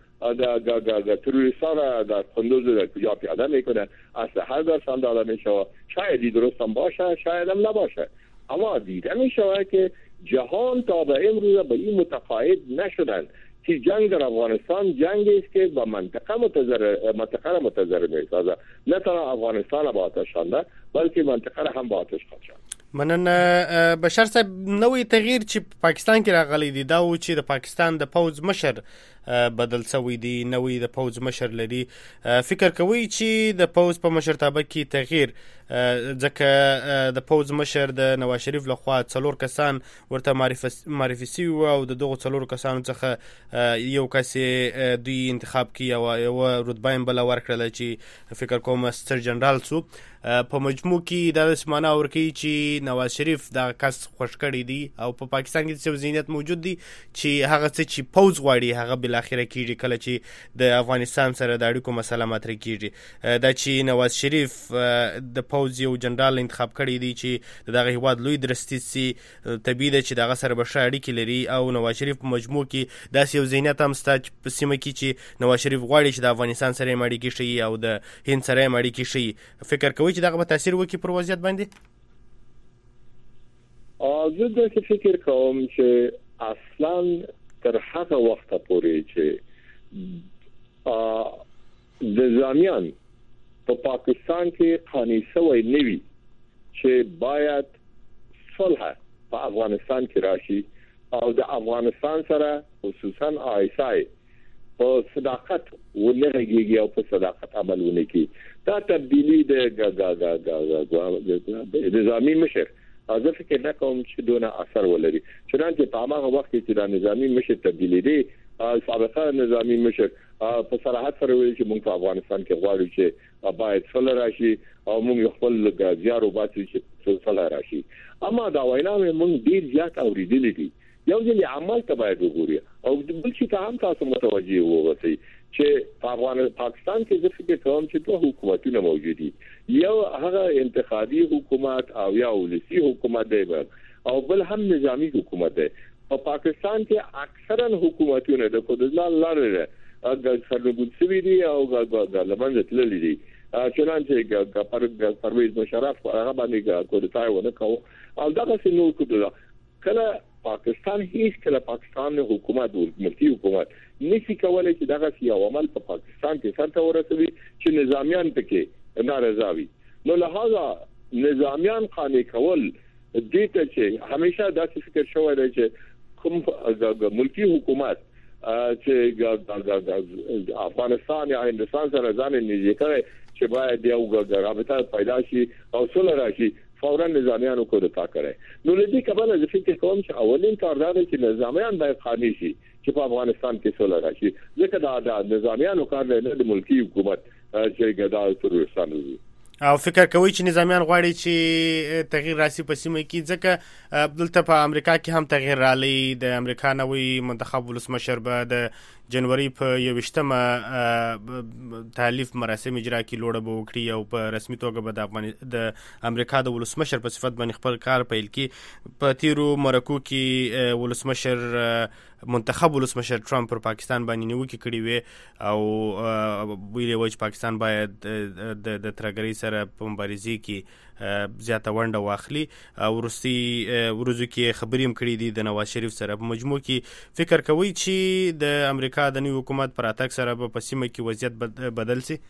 در تروریستان را در قندوز در کجا پیاده میکنه، اصلا هر در سنداله میشه، شاید درست هم باشه شاید هم نباشه، اما دیده میشه که جهان تا به امروز به این متقاعد نشدن که جنگ در افغانستان جنگی است که با منطقه متضرر منطقه را متضرر میسازه، نه تنها افغانستان را با آتش خانده بلکه منطقه را هم با آتش خواند. منن بشر صاحب، نوې تغییر چې پاکستان کې راغلی دی دا و چې د پاکستان د پوز مشر بدل شوی دی، نوې د پوز مشر لري. فکر کوي چې د پوز په مشرتابه کې تغییر، ځکه د پوز مشر د نواز شریف لخوا څلور کسان ورته معرفي شوي وو او د دغو څلورو کسانو څخه یو کس دوی انتخاب کړي او یوه رتبه یې بله ورکړله چې فکر کوم ستر جنرال سو. په مجموع کې دا داسې معنا ورکوي چې نواز شریف دغه کس خوښ کړی دی او په پاکستان کې داسې ذهنیت موجود دی چې هغه څه چې پوز غواړي هغه بالاخره کېږي کله چې د افغانستان سره د اړیکو مسله مطرح کېږي. دا چې نواز شریف د پوز یو جنرال انتخاب کړی دی چې د دغه هېواد لوی درستیز سي، طبیعي ده چې دغه سره به ښه اړیکې لري او نواز شریف په مجموع کې داسې یو ذهنیت هم شته په سیمه کې چې نواز شریف غواړي چې د افغانستان سره یې اړیکې ښیي او د هند سره یې اړیکې ښیي. فکر کوئ چې دغه به تاثیر وکړي پر وضعیت باندې؟ زه داسې فکر کوم چې اصلا تر هغه وخته پورې چې نظامیان په پاکستان کې قانع شوی نه وي چې باید صلح په افغانستان کې راشي او د افغانستان سره خصوصا آی اس آی په صداقت ونه غږیږي او په صداقت عمل ونه کوي. دا تبدیلی د نظامی مشر زه فکر نکوم چې دونه اثر ولري، چنانچه په هغه وخت کې چې د نظامی مشر تبدیلی دی، سابقه نظامی مشر په صراحت سره ویل چې موږ په افغانستان کې غواړو چې باید صلح راشي او موږ خپل زیارو باسي چې صلح راشي. اما دا وینا موږ ډیر زیات اوریدلې دي. یو ځل عمل ته باید وګوري او بل چې ته هم تاسو متوجي ووسی چې په افغانستان پاکستان کې د فکر کوم چې دوه حکومتونه موجود دي. یو هغه انتخابي حکومت او یا ولسی حکومت دی او بل هم نظامی حکومت دی. په پاکستان کې اکثرا حکومتونه د خودځان لاره اګه سرګون سوي دي او د لمنځه تللي دي. چنانچه د پرویز مشرف هغه باندې کوډتای ونه کو او دغه څه نو کوله کله پاکستان هیڅ کله پاکستان حکومت او ملکی حکومت نشي کولای چې دغه یو عمل په پاکستان کې سره ورسوي چې نظامیان پکې نارضا وي. نو لہذا نظامیان قانع کول دې ته چې همیشه داسې فکر شوی دی چې کوم ملکی حکومت چې افغانستان یا هندستان سره ځان نږدې کړي چې باید یو رابطه پیدا شي او صلح راشي فورا نظامیانو کو دتا کړي. نو لدی کبل د فکر کوم چې اولین کار دا دی چې نظامیان باید قانع شي چې په افغانستان کې صلح راشي ځکه دا د نظامیانو کار نه د ملکی حکومت چې ګدا ترورستان وي. او فکر کوي چې نظامیان غواړي چې تغییر راسي په سیمه کې ځکه دلته په امریکا کې هم تغییر رالی. د امریکا نوی منتخب ولسمشر به د جنوري په یوویشتمه تحلیف مراسم اجرا کې لوړه به وکړي او په رسمي توګه به د د امریکا د ولسمشر په صفت باندې خپل کار پیل کړي. په تیرو مرکو کې ولسمشر منتخب ولسمشر ټرمپ پر پاکستان باندې نیوکې کړې وې او ویلي و چې پاکستان باید د د ترګرۍ سره په مبارزې کې زیاته ونډه واخلي. ورستي ورځو کې خبرې هم کړې دي د نواز شریف سره. په مجموع کې فکر کوي چې د امریکا د نوي حکومت پر اتاک سره په سیمه کې وضعیت بدل سي؟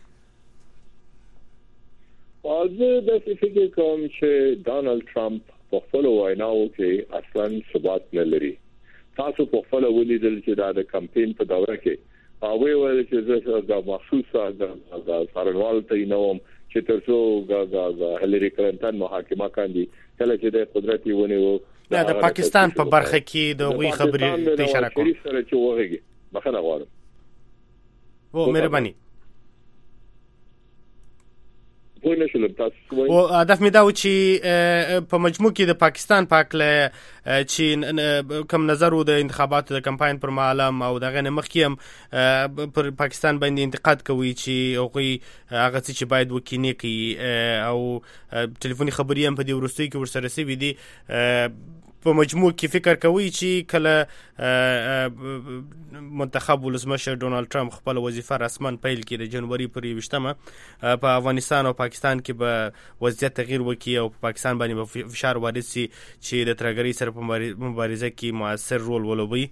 زه د فکر کوم چې ډانلډ ټرمپ په خپل ویناو کې اصلا ثبات نه لري. تاسو په خپل ولیدل چې دا د کمپاین په دوره کې او ویل چې زه د مخصوصه د سارنوال ته نوم چې ترڅو د هلری کلینټن محاکمه کاندي کله چې د قدرت ونیو دا د پاکستان په برخه کې د غوي خبرې ته اشاره کوم سره چې وغږی بخنه غواړم. و مهرباني او هدف مې دا و چې په مجموع کې د پاکستان پاکله چې کم نظر و د انتخاباتو د کمپاین پر معلم او دغه نه مخکې هم پر پاکستان باندې انتقاد کوي چې هغوی هغه څه چې باید وکینې کوي او ټلیفوني خبرې هم په دې وروستیو کې ورسره سوي دي. په مجموع کې فکر کوي چې کله منتخب ولسمشر ډونالد ټرمپ خپل وظیفه رسما پیل کړي د جنوري پر یوویشتمه په افغانستان او پاکستان کې به وضعیت تغییر وکړي او په پاکستان باندې به فشار وارد شي چې د ترګرۍ سره په مبارزه کې موثر رول ولوبوي.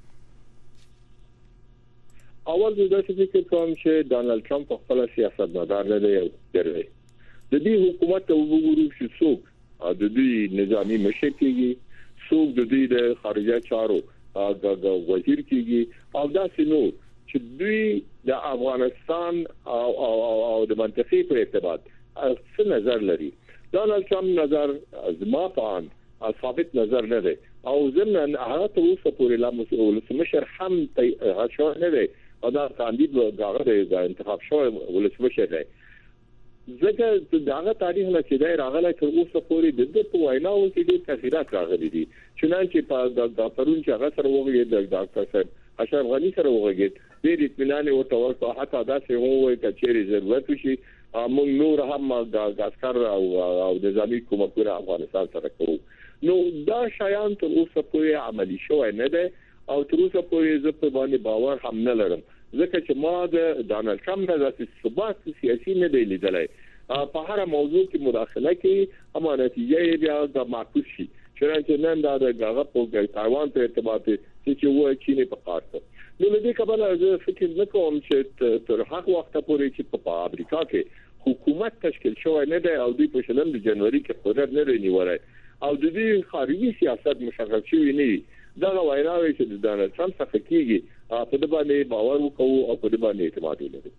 اول زه د فکر کوم چې ډونالد ټرمپ خپل سیاستمدار نه دی درې د دې حکومت ته وګورو چې څوک د دې نظامی مشر کېږي څوک د دې د خارجه چارو د وزیر کېږي او دا سينو چې دوی د افغانستان او او او د منطقي په اعتبار څه نظر لري. ډونالد ټرمپ نظر زما په ان ثابت نظر نه دی او ځنن هغه ته اوسه پورې لا ولسمشر هم ته شو نه دی او دا کاندید هغه د انتخاب شو ولسمشر دی ځکه داغه تاریخ نه چې دا راغلی تر اوسه پورې د دې په ویناو کې ډېر تغیرات راغلي دي. چنانچه په د پرون چې هغه سره وغږېد د ډاکټر صاحب اشرف غنی سره وغږېد ډېر اطمینان ورته ورکړ حتی دا چې هو وایي چې ضرورت وشي موږ نور هم د عسكر او او نظامی کومکونه افغانستان سره کوو. نو دا شایان تر اوسه پورې عملی شوی نه دی او تر اوسه پورې زه په باندې باور هم نه لرم ځکه چې ما د ډونالد ټرمپ نه د ثبات سیاسي نه دی لیدلی. په هر موضوع کې مداخله کوي اما نتیجه بیا د معکوس شي. چنانچه نن دا د هغه په تایوان په ارتباط چې و چین په قارته. نو لدې کبل زه فکر نه کوم چې تر هغه وخت پورې چې په امریکا کې حکومت تشکیل شوی نه دی او دوی په شلم د جنوري کې قدرت نه لري نیولای او د دې خارجي سیاست مشخص شوی نه دی. دا وایي چې د ډونالد ټرمپ څخه کېږي په دې باندې باور وکړو او په دې باندې اعتماد ولرو.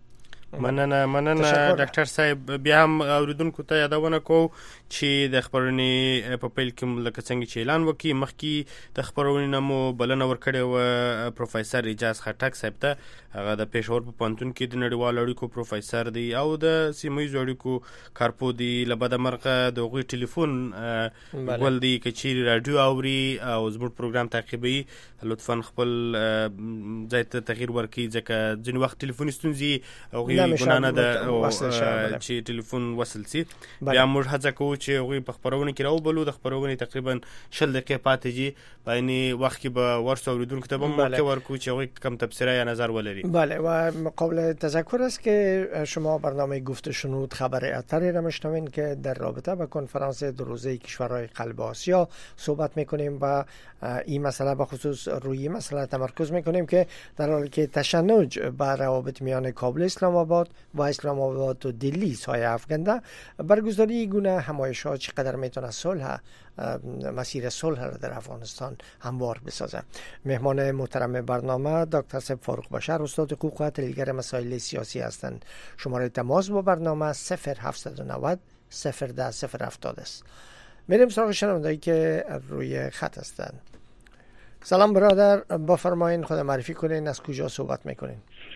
مننه مننه ډاکټر صاحب. بیا هم اوریدونکو ته یادونه کوو چې د خبرونې په پیل کې لکه څنګه چې اعلان وکړي مخکې د خبرونې نه مو بلنه ورکړې وه پروفیسر اعجاز خټک صاحب ته. هغه د پېښور په پوهنتون کې د نړیوالو اړیکو پروفیسر دی او د سیمه ییزو اړیکو کارپو دی. له بده مرغه د هغوی ټلیفون ګول دی که چیرې راډیو اوري او زموږ پروګرام تعقیبوي لطفا خپل ځای ته تغییر ورکړي ځکه ځینې وخت ټلیفوني ستونزې هغوی ګناه نه ده چې ټلیفون وصل سي. بیا موږ هڅه کوو چې هغوی په خپرونه کې راوبلو. د خپرونې تقریبا شل دقیقې پاتې دي. په عیني وخت کې به ورسو اوریدونکو ته به موقع ورکړو چې هغوی کم تبصره یا نظر ولري. بله و قابل تذکر است که شما برنامه گفت شنود خبر اتری را میشنوین که در رابطه با کنفرانس دو روزه کشورهای قلب آسیا صحبت میکنیم و این مسئله به خصوص روی مسئله تمرکز میکنیم که در حالی که تشنج بر روابط میان کابل اسلام آباد و اسلام آباد و دلی سایه افکنده، برگزاری گونه همایش‌ها چقدر میتونه صلح مسیر صلح را در افغانستان هموار بسازه. مهمان محترم برنامه دکتر صاحب فاروق بشر استاد حقوق و تحلیلگر مسائل سیاسی هستند. شماره تماس با برنامه صفر هفتصد و نود صفر ده صفر هفتاد است. میریم سراغ شنوندهایی که روی خط هستند. سلام برادر، بفرمایید خود معرفی کنین، از کجا صحبت میکنین؟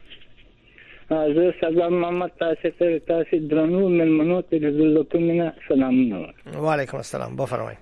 زه سلام محمد تاسو ته تاسو درنو ملمنو ته د کومه سلام. و علیکم السلام، بفرمایید.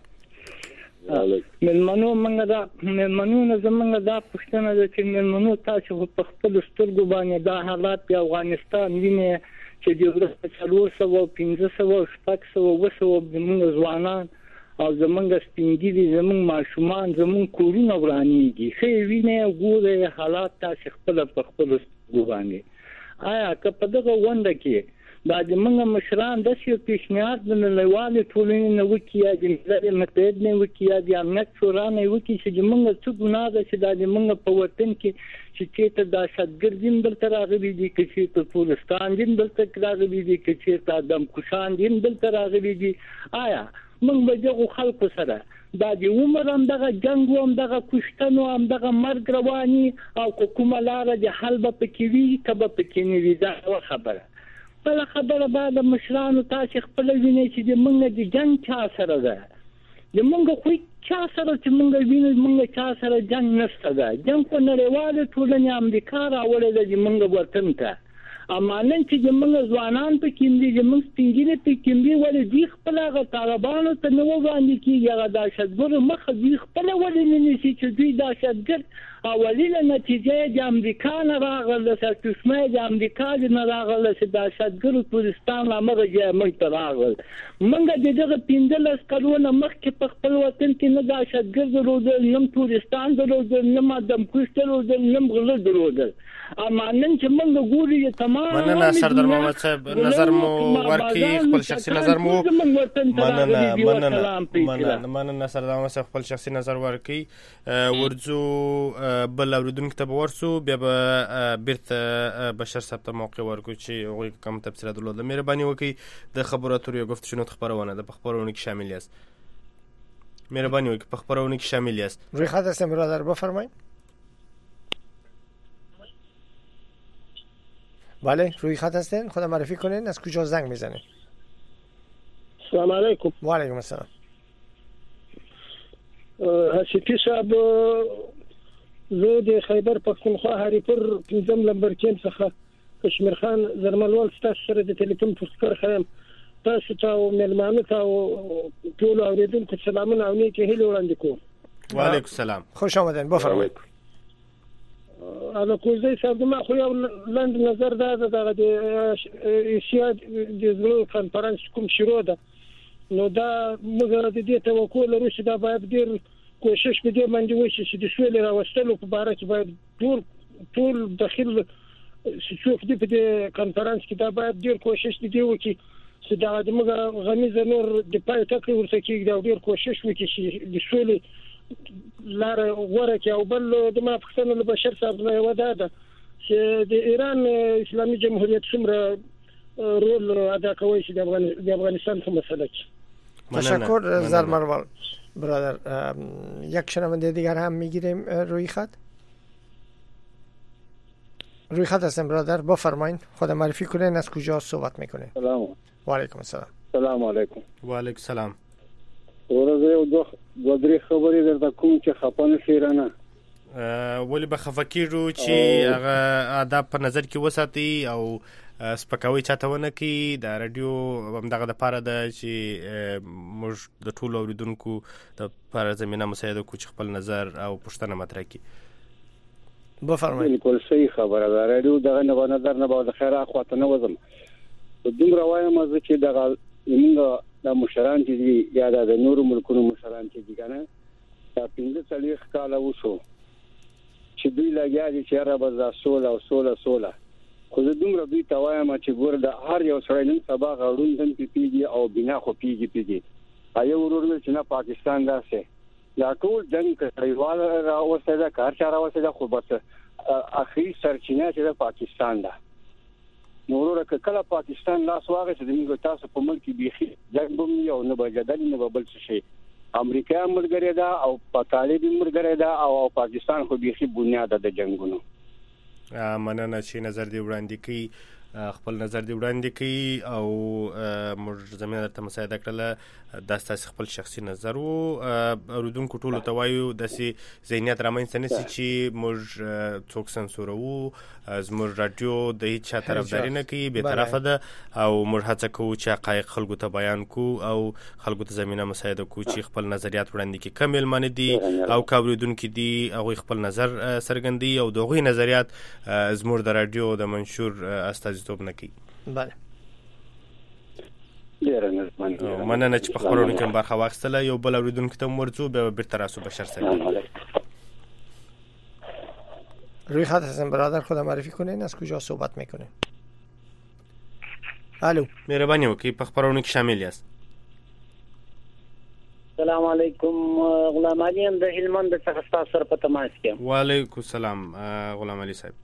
ملمنو منګه دا ملمنو نه زمونږ دا پښتنه ده چې ملمنو تاسو په خپل سترګو باندې دا حالات په افغانستان ویني چې د ورځې څلور سوه پنځه سوه شپږ سوه اووه سوه زمونږ ځوانان او زمونږ سپینګیري زمونږ ماشومان زمونږ کورونه ورانېږي. ښه ویني ګوره حالات تاسو خپل په خپل سترګو باندې. آیا که په دغه ونده کې دا د موږ مشران داسې پیشنهاد د نړیوالې ټولنې نه وکړي یا د ملل متحد نه وکړي یا د امنیت شورا نه وکړي چې موږ څه ګناه ده چې دا د موږ په وطن کې چې چېرته دهشتګرد دین دلته راغلي دي، که چېرته ټولستان دین دلته راغلي دي، که چېرته ادمکشان دین دلته راغلي دي. آیا موږ به دغو خلکو سره دا د عمر هم دغه جنګ و هم دغه کشتنو هم دغه مرګ رواني او که کومه لاره د حل به پکې وي که به پکې نه وي. دا یوه خبره. بله خبره باید د مشرانو تاسې خپله وینئ چې د موږ د جنګ چا سره ده. د موږ خو چا سره چې موږ وینو موږ چا سره جنګ نشته ده. جنګ په نړیوالې ټولنې امریکا راوړی ده د موږ وطن ته. اما نن چې زموږ ځوانان پکې دي زموږ سپین ږیري پکې دي ولې دوی خپل هغه طالبانو ته نه وړاندې کېږي هغه دهشتګرو مخه دوی خپله ولې نه نیسي چې دوی دهشتګرد اولینه نتیجه یې د امریکا نه راغله سرچشمه یې د امریکا نه راغله چې دهشتګرو ټورستان همغه ځای موږ ته راغلل. موږ د دغه پنځلس کلونه مخکې په خپل وطن کې نه دهشتګرد درلودل نه ټورستان درلودل نه ادمکش درلودل نه غله درلودل. اما نن چې موږ ګورو یې تمام مننه سردار محمد صاحب نظر مو ورکړي خپل شخصي نظر مو مننه مننه مننه سردار محمد صاحب خپل شخصي نظر ورکړي. ورځو بل اوریدونکو ته به ورسو بیا به بیرته بشر صاحب ته موقع ورکړو چې هغوی کوم تبصره درلوده. مهرباني وکړئ د خبرو اترو یا گفت شنود خپرونه ده په خپرونه کې شامل یاست. مهرباني وکړئ په خپرونه کې شامل یاست. روی خط هستم برادر، بفرمایید. بله روی خط هستین، خدا معرفی کنین، از کجا زنگ میزنین؟ سلام علیکم. و علیکم السلام. حسیفی صاحب زه د خیبر پښتونخوا هریپور پنځم لمبر کیم څخه کشمیر خان زرملوال ستاسو سره د ټلیفون پوښتنه خیم. تاسو ته او ملمانو ته او ټول اوریدونکو سلامونه او نیکه هیله وړاندې کوم. و علیکم السلام. خوش آمدین، بفرمایید. انا کوزه صاحب ما خو یو لاند نظر دا دغه د ایشیا د زلو کنفرانس کوم شروع ده نو دا موږ د دې توقع لرو چې دا باید ډیر کوشش وکړي باندې وشي چې د سولې راوستلو په اړه چې باید ټول ټول داخل څوک دې په دې کنفرانس کې دا باید ډیر کوشش وکړي چې دا د موږ غمیزه نور د پای ټکی ورته کې دا ډیر کوشش وکړي چې د سولې لار ورکه او بل د ما پښتنو له بشر صاحب نه ودا ده چې د ایران اسلامي جمهوریت څومره رول ادا کوي چې د افغانستان په مسله کې. تشکر زرمروال برادر. یک شنونده دیگر هم میگیریم روی خط. روی خط هستم برادر، بفرمایید خود معرفی کنین، از کجا صحبت میکنین؟ سلام. و علیکم السلام. سلام علیکم. و علیکم السلام. ورځ یو دوه دوه درې خبرې درته کوم چې خپه نشئ رانه. ولې به خفه کېږو چې هغه آداب په نظر کې وساتي او سپکاوی چاته ونه کړي. د راډیو همدغه دپاره ده چې موږ د ټولو اورېدونکو دپاره زمینه مساعده کړو چې خپل نظر او پوښتنه مطرح کړي. بفرمایئ. بالکل صحیح خبره ده. راډیو دغه نه به نظر نه به د خیر اخواته نه وځم. دومره وایم زه چې دغه زمونږ د مشران چې دي یا د نورو ملکونو مشران چې دي که نه، دا پنځه څلوېښت کاله وشو چې دوی لګیا دي چې یاره به دا سوله او سوله سوله. خو زه دومره دوی ته وایم چې ګوره د هر یو سړی نن سبا غړون هم پې پیږي او بنا خو پیږي پیږي. یو ورور ویل چې نه پاکستان داسې دا ټول جنګ کړیوال راوستی ده که هر چا راوستی ده، خو بس اخري سرچینه چې ده پاکستان ده. نو وروره که کله پاکستان لاس واخیسته زموږ تاسو په ملک کې بیخي جنګ به وي او نه به جدل نه به بل څه شي. امریکا هم ملګرې ده او په طالب هم ملګرې ده او پاکستان خو بیخي بنیاد ده د جنګونو. مننه چې نظر دې وړاندې کوي، خپل نظر دې وړاندې کوي او موږ زمینه درته مساعده کړله. دا ستاسې خپل شخصي نظر و. اورېدونکو ټولو ته وایو داسې ذهنیت رامنځته نه سي چې موږ څوک سنسورو. زموږ راډیو د هیڅ چا طرفداري نه کوي، بېطرفه ده او موږ هڅه کوو چې حقایق خلکو ته بیان کړو او خلکو ته زمینه مساعده کړو چې خپل نظریات وړاندې کړي. کم مېلمانه دي او که اورېدونکي دي هغوی خپل نظر څرګندوي او د هغوی نظریات زموږ د راډیو د منشور استازیتوب نه کوي. بله. مننه چې په خبرونو کې برخه واخیستله. یو بل اورېدونکي ته هم ورځو، بیا به بېرته راسو بشر صاحب. روی خط هستم برادر، خودم معرفی کنین، از کجا صحبت میکنین؟ الو. مهرباني وکړئ په خبرونو کې شامل یاست. سلام علیکم. غلام علي یم د هلمند څخه ستاسو سره په تماس کې یم. وعلیکم السلام غلام علي صاحب.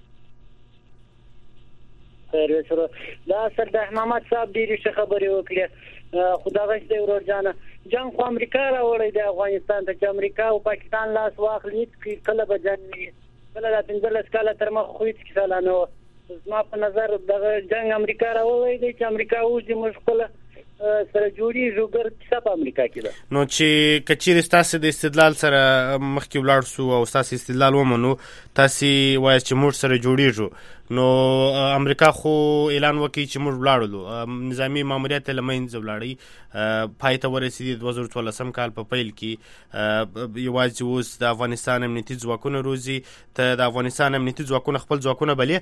خیر سره دا سر د محمد صاحب ډېرې ښه خبرې وکړې. خو دغه چې دی ورور جانه جنګ خو امریکا راوړی دی افغانستان ته، چې امریکا او پاکستان لاس واخلي کله به جنګ وي، کله دا پنځلس کاله تر مخ خو هېڅ کیسه لا نه وه. زما په نظر دغه جنګ امریکا راوړی دی چې امریکا وځي موږ خپله سره جوړیږو، ګر کیسه په امریکا کې ده. نو چې که چیرې ستاسې د استدلال سره مخکې ولاړ سو او ستاسې استدلال ومنو، تاسې وایاست چې موږ سره جوړیږو، نو امریکا خو اعلان وکړي چې موږ ولاړلو، نظامي ماموریت یې له منځه ولاړی، پای ته ورسېدي دوه زره څوارلسم کال په پیل کې. یوازې اوس د افغانستان امنیتي ځواکونه روزي. ته د افغانستان امنیتي ځواکونه خپل ځواکونه بلې؟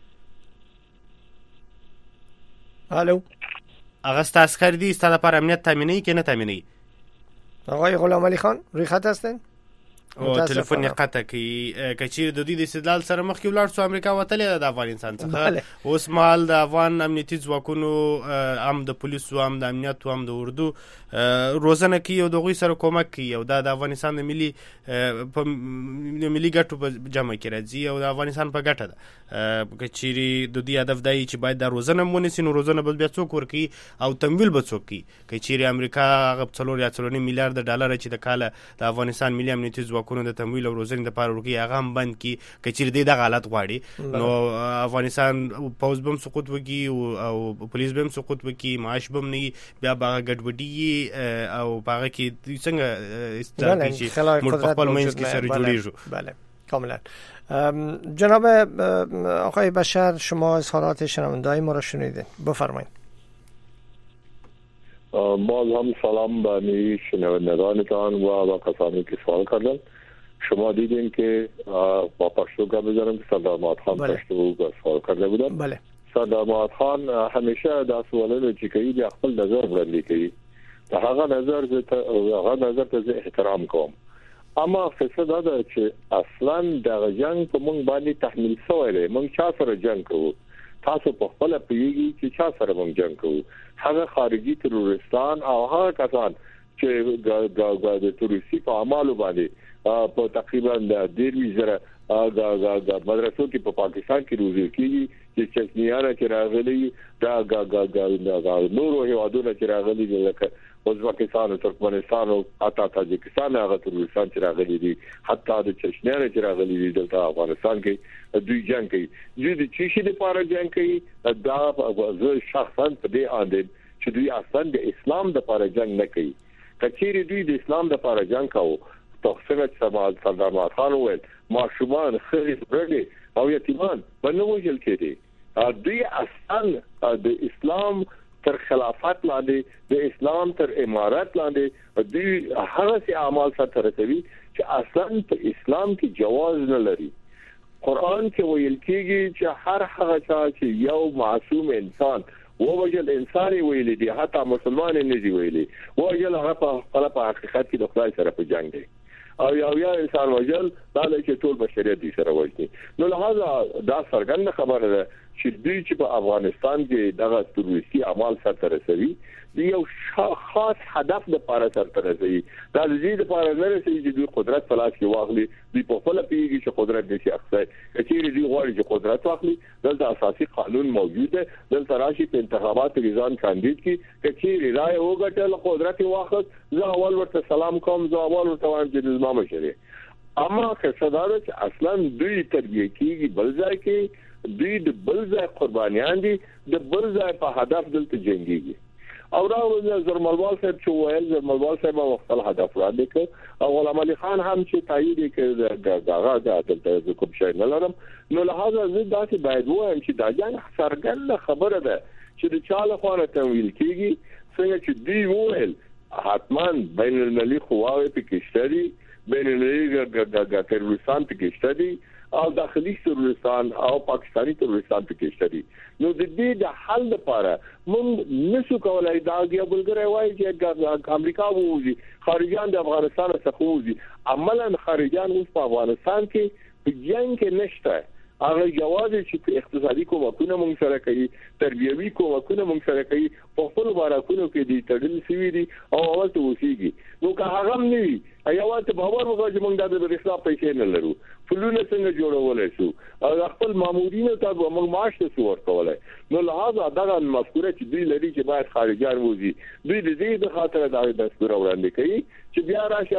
الو. هغه ستا عسکر دي، ستا لپاره امنیت تامینوي که نه تامینوي؟ آقای غلام علی خان روی خط هستین؟ او تلفن یې قطع کوي. که چیرې د دوی د استدلال سره مخکې ولاړ سو، امریکا وتلې ده د افغانستان څخه. اوس مهال د افغان امنیتي ځواکونو هم د پولیسو هم د امنیتو هم د اردو روزنه کوي او د هغوی سره کومک کوي او دا د افغانستان د ملي په ملي ګټو په جمع کې راځي او د افغانستان په ګټه ده. که چیرې د دوی هدف دا وي چې باید دا روزنه هم ونیسي، نو روزنه به بیا څوک ورکوي او تمویل به څوک کوي؟ که چیرې امریکا هغه څلور یا څلور نیم میلیارده ډالره چې د کاله د افغانستان ملي امنیتي ځواکونو د تمویل او روزنې دپاره ورکوي هغه هم بند کړي، که چیرې دی دغه حالت غواړي، نو افغانستان پوځ به هم سقوط وکړي او پولیس به هم سقوط وکړي، معاش به هم نه وي، بیا به هغه ګډوډي او په هغه کې دوی څنګه استدلال کوي چې موږ په خپل منځ کې سره جوړیږو؟ بله کاملا. جناب آقای بشر، شما اظهارات شنونده‌های ما را شنیدین، بفرمایید. باز هم سلام به شنوندگانتان و کسانی که سوال کردن. شما دیدین که با پشتو گپ بزنم که سردار محمد خان پشتو سوال کرده بودن. بله. سردار محمد خان همیشه دا سوالونه چې کوي د خپل نظر وړاندې کوي. دا هغه نظر ته هغه نظر ته احترام کوم. اما قصه دا ده چې اصلا د جنگ په مونږ باندې تحمیل شوی دی. مونږ چا سره جنگ کوو؟ تاسو په خپل پیږي چې چا سره مونږ جنگ کوو؟ هغه خارجي تروریستان او هغه کسان چې د تروریستي په اعمالو باندې په تقریبا د ډېر زره د مدرسو کې په پاکستان کې روزي کیږي چې چکنیانه چې راغلي دا نورو هیوادونو چې راغلي لکه ازبکستان او ترکمنستان او حتی تاجکستان هغه ترکستان چې راغلي دي حتی د چشنیانو چې راغلي دي دلته افغانستان کې دوی جنگ کوي دوی د چی شي لپاره جنگ کوي دا زه شخصا په دې اند چې دوی اصلا د اسلام د لپاره جنگ نه کوي کچېری دوی د اسلام د لپاره جنگ کوي توخصه سمال سردار خان وویل ماشومان خري برګي او یتیمان په نو وجل کېدي دوی اصلا د اسلام تر خلافت لاندې د اسلام تر امارت لاندې دوی هغه سي اعمال سره رسوي چې اصلا په اسلام کې جواز نه لري قران کې ویل کېږي چې هر هغه چې یو معصوم انسان ووجل انساني ویلي دي حتی مسلمان نه دی ویلي ووجل هغه په په حقیقت کې د خدای سره په جنگ دی او یو یا انسان وجل دا چې ټول بشریت دي سره وایي نو لہذا دا څرګند خبره ده چې دوی چې په افغانستان کې دغه تروریستي اعمال سره رسوي دی یو خاص هدف د پاره سره رسوي دا د دې لپاره نه رسوي چې دوی قدرت په لاس کې واخلي دوی په خپل پیږي چې قدرت نشي اخلي کچېری دوی غواړي چې قدرت واخلي دلته اساسي قانون موجود دی دلته راشي په انتخابات ځان کاندید کی کچېری رائے وګټل قدرت واخد زه اول ورته سلام کوم زه اول ورته وایم چې زما مشره اما که صدارت اصلا دوی تربیه کیږي بل ځای کې دوی د بل ځای قربانیان دي د بل ځای په هدف دلته جنگيږي او راو زرملوال صاحب چې ویل زرملوال صاحب وختل هدف را دي او غلام علي خان هم چې تایید کړي دغه د دلته کوم شي نه لرم نو لہذا زه داسې باید وایم چې دا جان څرګنده خبره ده چې د چاله خوانه تمویل کیږي څنګه چې دی ویل حتما بین المللي قواوی پکې شري بین المللي د تروریستان پکې شري او داخلي تروریستان او پاکستاني تروریستان پکې شري نو د دې د حل لپاره موږ نشو کولای دا یو بلګری وایي چې امریکا ووزي خارجيان د افغانستان څخه ووزي عملاً خارجيان اوس په افغانستان کې په جنگ کې نشته هغه جواز چې اقتصادي کومکونه مونږ سره کوي تربیوي کومکونه مونږ سره کوي په خپل بارکونو کې دي تړل سوي دي او اول ته وسیږي نو که هغه هم نه ایواز ته باور وکړو چې موږ د رښتیا پیسې نه لرو فلونه څنګه جوړولای شو او خپل مامورینو ته موږ معاش څه ورکولای نو لہذا دا مفکوره چې دوی لري چې باید خارجيان وځي دوی د دې د خاطر دا د مفکوره وړاندې کوي چې بیا راشي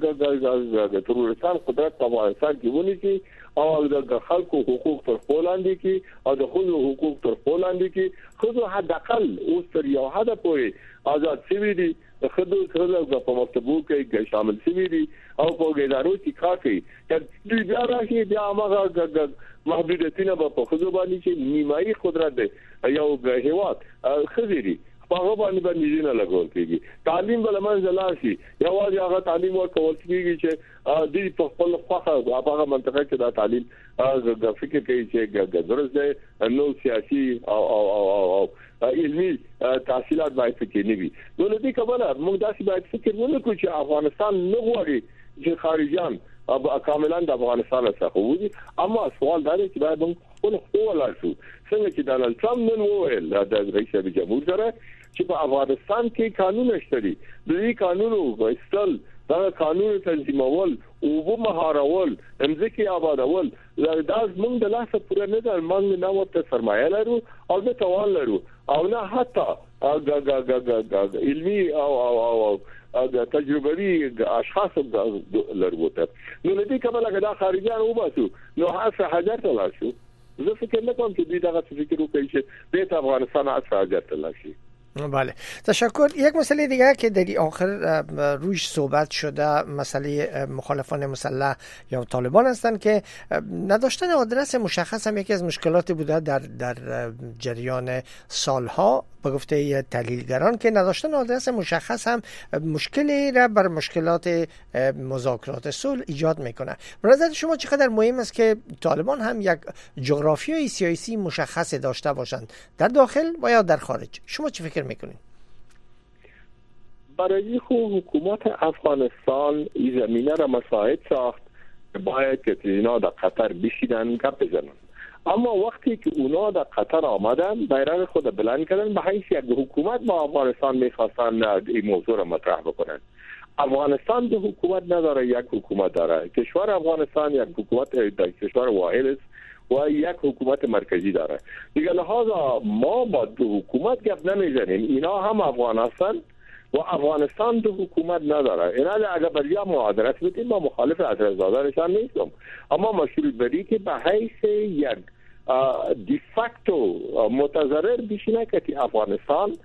هغه د ترورستان قدرت په افغانستان کې ونی کې او د خلکو حقوق تر پولاندې کې او د خلکو حقوق تر پولاندې کې خو حد اقل اوس تر یو حد پورې آزاد شوي دي د خدو خلکو په مکتبو کې شامل شوي دي او په ادارو کې کار کوي چې دوی بیا راشي بیا هغه محدودیتونه په خدو باندې چې نیمایي قدرت دی یو هیواد خزيري په هغه باندې باندې نه لګول کېږي تعلیم بل منځ شي یوازې هغه تعلیم ورکول کېږي چې د په خپل خواخه هغه منطقه کې دا تعلیم د فکر کوي چې درس دی نو سیاسي او او او علمي تحصیلات باید فکر نه وي نو د دې کبله موږ داسې باید فکر ونه کړو چې افغانستان نه غواړي چې خارجيان اب کاملا د افغانستان څخه وځي اما سوال دا دی چې باید موږ خپل خپل لاسو څنګه چې ډانلډ ټرمپ نن وویل د رئیس جمهور سره چې په افغانستان کې قانون شته دي د دې قانونو وستل دا قانون تنظیمول او په مهارول امځکه آبادول دا موږ د لاسه پوره نه در موږ نه ورته سرمایه لرو او د توان لرو او نه حتی علمي او او او د تجربوي اشخاص لرو ته نو لدی کله دا خارجيان وباسو نو هڅه حاجت لا شو زه فکر نه کوم چې دوی دا فکر وکړي چې د افغانستان هڅه حاجت لا شي بله تشکر. یک مسئله دیگه که در آخر رویش صحبت شده مسئله مخالفان مسلح یا طالبان هستند که نداشتن آدرس مشخص هم یکی از مشکلات بوده در در جریان سالها به گفته تحلیلگران که نداشتن آدرس مشخص هم مشکلی را بر مشکلات مذاکرات صلح ایجاد میکنه. به نظر شما چقدر مهم است که طالبان هم یک جغرافیای سیاسی مشخص داشته باشند در داخل و یا در خارج؟ شما چه فکر میکنید؟ برای خود حکومت افغانستان این زمینه را مساعد ساخت که باید که اینا در قطر بشینن گپ بزنن. اما وقتی که اونا در قطر آمدن بیرق خود بلند کردن به حیث یک حکومت با افغانستان میخواستن این موضوع را مطرح بکنن. افغانستان دو حکومت نداره، یک حکومت داره. کشور افغانستان یک حکومت کشور واحد است و یک حکومت مرکزی داره. دیگه لحاظا ما با دو حکومت گپ نمیزنیم. اینا هم افغان هستن و افغانستان دو حکومت نداره. اینا اگر بریا معادلت بودیم ما مخالف اعتراضات نشان نیستم، اما مشروط بری که به حیث یک دی فاکتو متضرر بشینه که افغانستان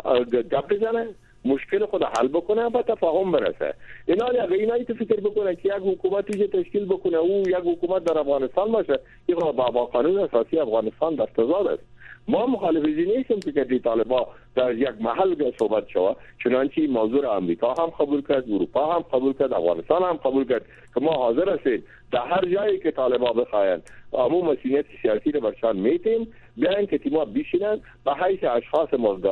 گپ بزنه، مشکل خود حل بکنه، با تفاهم برسه. اینا اگر اینا تو فکر بکنه که یک حکومتی تشکیل بکنه او یک حکومت در افغانستان باشه، این با قانون اساسی افغانستان در تضاد است. ما مخالف نیستیم که طالبان در یک محل صحبت شود، چنانچه موضوع آمریکا هم قبول کرد، اروپا هم قبول کرد، افغانستان هم قبول کرد که ما حاضر هستیم در هر جایی که طالبان بخواین عموم مسئولیت سیاسی رو برشان میتیم، بیاین که ما بشینن به حیث اشخاص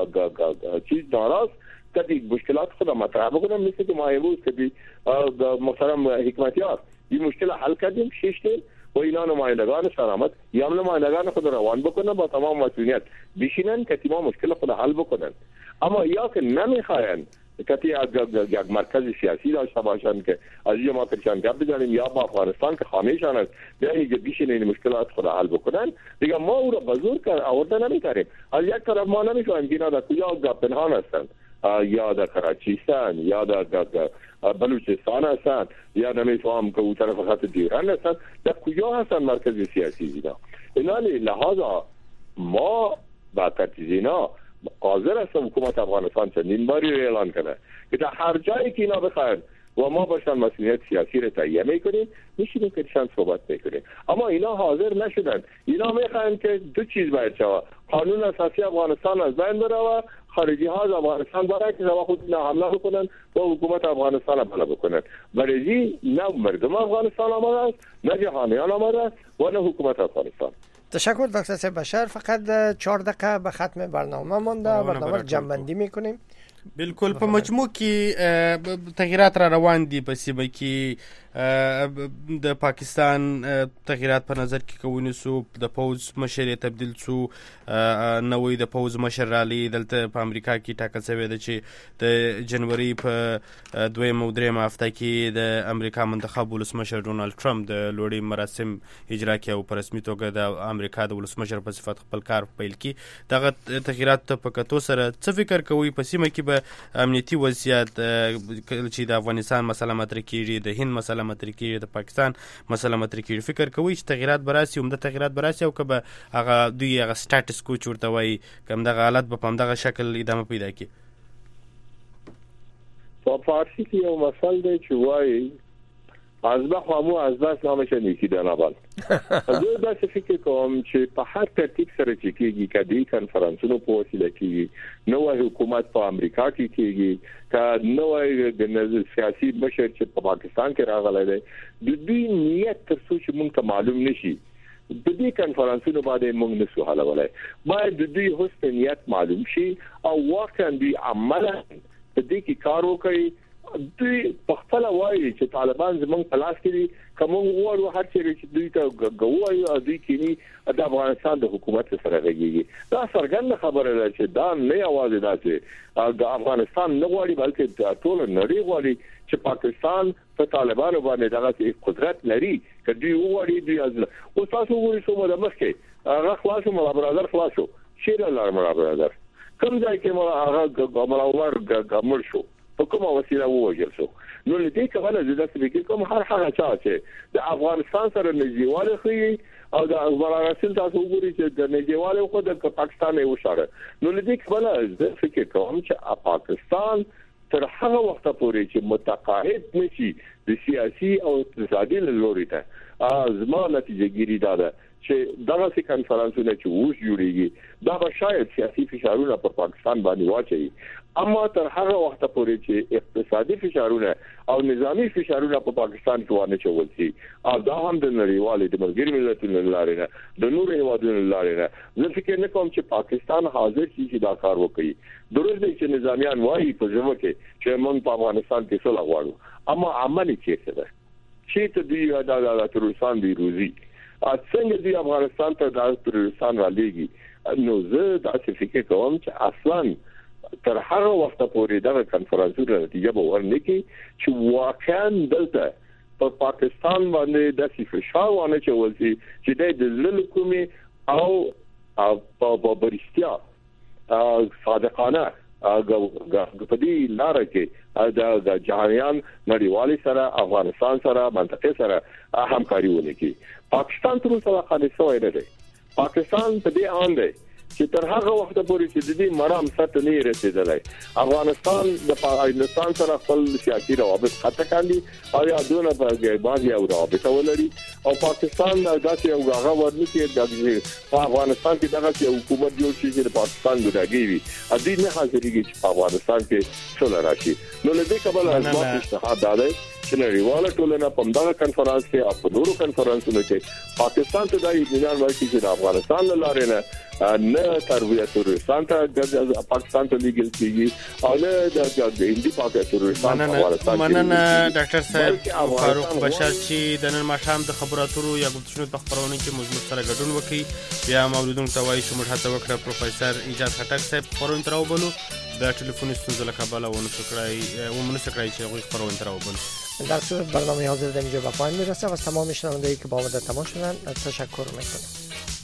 چیز ناراض که مشکلات خود مطرح بکنن، مثل که ما امروز که محترم حکمتیار این مشکل حل کردیم، شیشتیم و اینا نمایندگان سلامت یا نمایندگان خود روان بکنن با تمام مسئولیت بشینن که ما مشکل خود حل بکنن. اما یا که نمیخواین که یک مرکز سیاسی داشته باشن که از اینجا ما پرشان گپ بزنیم یا با افغانستان که خانهشان است بیاین که بشینن این مشکلات خود حل بکنن، دیگه ما او را بزرگ آورده نمی‌کنیم. از یک طرف ما نمی‌خوایم که اینا در کجا پنهان هستند، یا در کراچی هستند یا در بلوچستان هستند یا نمی‌فهم که اون طرف خط دیران هستند، در کجا هستند مرکز سیاسی اینا. اینا لحاظا ما با ترتیب اینا حاضر است حکومت افغانستان چندین باری اعلان کنه که در هر جایی که اینا بخواهند و ما باشن مسئولیت سیاسی رو تهیه میکنیم، میشینیم که چند صحبت میکنیم. اما اینا حاضر نشدن. اینا میخواهند که دو چیز باید شود: قانون اساسی افغانستان از بین بره و خارجی ها از افغانستان برای که سوا خود حمله بکنن و حکومت افغانستان را بنا بکنن. برای نه مردم افغانستان آمده است، نه جهانیان آمده است و نه حکومت افغانستان. تشکر دکتر سید بشر. فقط چهار دقیقه به ختم برنامه مونده، برنامه جمع‌بندی میکنیم. بالکل په مجموع کې تغیرات را روان دي په سیمه کې د پاکستان تغیرات په نظر کې کوونی سو د پوز مشر تبدیل سو نوې د پوز مشر رالي دلته په امریکا کې ټاکل شوی دی چې د جنوري په دویم او دریم هفته کې د امریکا منتخب ولسمشر ډونالد ټرمپ د لوړې مراسم اجرا کوي او په رسمي توګه د امریکا د ولسمشر په صفت خپل کار پیل کړي. دغه تغیرات په کتو سره څه فکر کوي په سیمه کې امنیتی وضعیت چې د افغانستان مسله مطرح کیږي، د هند مسله مطرح کیږي، د پاکستان مسله مطرح کیږي، فکر کوي چې تغیرات براسي هم د تغیرات براسي او که به هغه دوی هغه سټاټس کو چورته وای کوم دغه حالت به په دغه شکل ادامه پیدا کړي؟ په فارسی کې یو مثل دی چې وایي از بخوامو از بس نامش نیکیدن اول. زه داسې فکر کوم چې په هر ترتیب سره چې کېږي که دې کنفرانسونو په وسیله کېږي، نوی حکومت په امریکا کې کېږي، که نوی د سیاسي مشر چې په پاکستان کې راغلی دی، د دوی نیت تر څو چې موږ ته معلوم نشي د دې کنفرانسونو باندې موږ نسو حلولی. باید د دوی حسن نیت معلوم شي او واقعا دوی عملا په دې کې کار وکړي. دوی په خپل وایي چې طالبان زمونږ په لاس کې دي، کوم وړو هر چیرې چې دوی ته غووي او دوی کې د افغانستان د حکومت سره غږیږي. دا څرګنده خبره ده چې دا نه یوازې داسې د افغانستان نه غواړي بلکې ټول نړۍ غواړي چې پاکستان په طالبانو باندې دغه قدرت لري چې دوی وغواړي دوی از او تاسو وګورئ څو مده مخکې هغه خلاصو ملا برادر خلاصو شیر الله ملا برادر کوم ځای کې ملا هغه ملا عمر ګمر شو په کومه وسیله ووجل شو. نو لدې کله زه د فکر کوم هر هغه چا چې د افغانستان سره نږدېواله خي او د افغانستان تاسو وګورئ چې د نږدېواله خو د پاکستان یو شاره. نو لدې کله زه فکر کوم چې پاکستان تر هغه وخت پورې چې متقاعد نشي د سیاسي او اقتصادي لوري ته ازما نتیجه ګیری ده چې دغه کنفرانسونه چې وښ جوړیږي دا به شاید سیاسي فشارونه پر پاکستان باندې واچي. اما تر هغه وخت پورې چې اقتصادي فشارونه او نظامی فشارونه په پاکستان کې ونه چول شي او دا هم د نړیوالې د ملګری ملتونو لارې نه د نور هیوادونو لارې نه، زه فکر نه کوم چې پاکستان حاضر شي چې دا کار وکړي. درست دی چې نظامیان وایي په ژمه کې چې موږ په افغانستان کې صلح غواړو، اما عملي چیرته ده چې ته دوی دا د تروریستان دی روزي څنګه دی افغانستان ته د تروریستان را لېږي. نو زه داسې فکر کوم چې اصلا تر هغه وخت پورې دا کنفرانسونه نتیجه به ورنکړي چې واقعا دلته په پاکستان باندې د فشار ونه چول شي چې د ذل کومي او په برستیا صادقانه په دې لار کې د جهانيان نړیوالي سره افغانستان سره منطقه سره همکاري ونکړي. پاکستان تر اوسه خالص وای نه دی. پاکستان په دې آن دی چې تر هغه وخت پورې چې د دې مرام سره نه رسیدلی افغانستان د پاکستان سره خپل سیاسي روابط خطه کړي او یا دونه په باندې او روابط ولري او پاکستان داسې یو هغه ورني چې د افغانستان کې دغه حکومت جوړ شي چې د پاکستان ګډاګي وي ا دې نه حاضرېږي چې په افغانستان کې څه راشي. نو له دې کبل ازما اجتهاد دی چې نړیواله ټولنه په دغه کنفرانس کې او په نورو کنفرانسونو کې پاکستان ته د اطمینان ورکړي چې افغانستان له لارې نه نه تربیه تروریستان ته د پاکستان ته لیګل کیږي او نه د هندي پاکستان افغانستان مننه ډاکټر صاحب فاروق بشار چې د نن ماښام د خبرو اترو یا گفتگو په خبرونه کې موږ سره ګډون وکړي. بیا موجودون ته وایي چې موږ هڅه وکړه پروفیسور ایجاد خټک صاحب خبرونه تر وبلو د ټلیفون ستونزې له کبله ونه شکرای و منو شکرای چې هغه خبرونه تر وبلو. در صورت برنامه حاضر در اینجا به پایان میرسه و از تمام شنوندهایی که با ما در تماس شدن تشکر میکنم.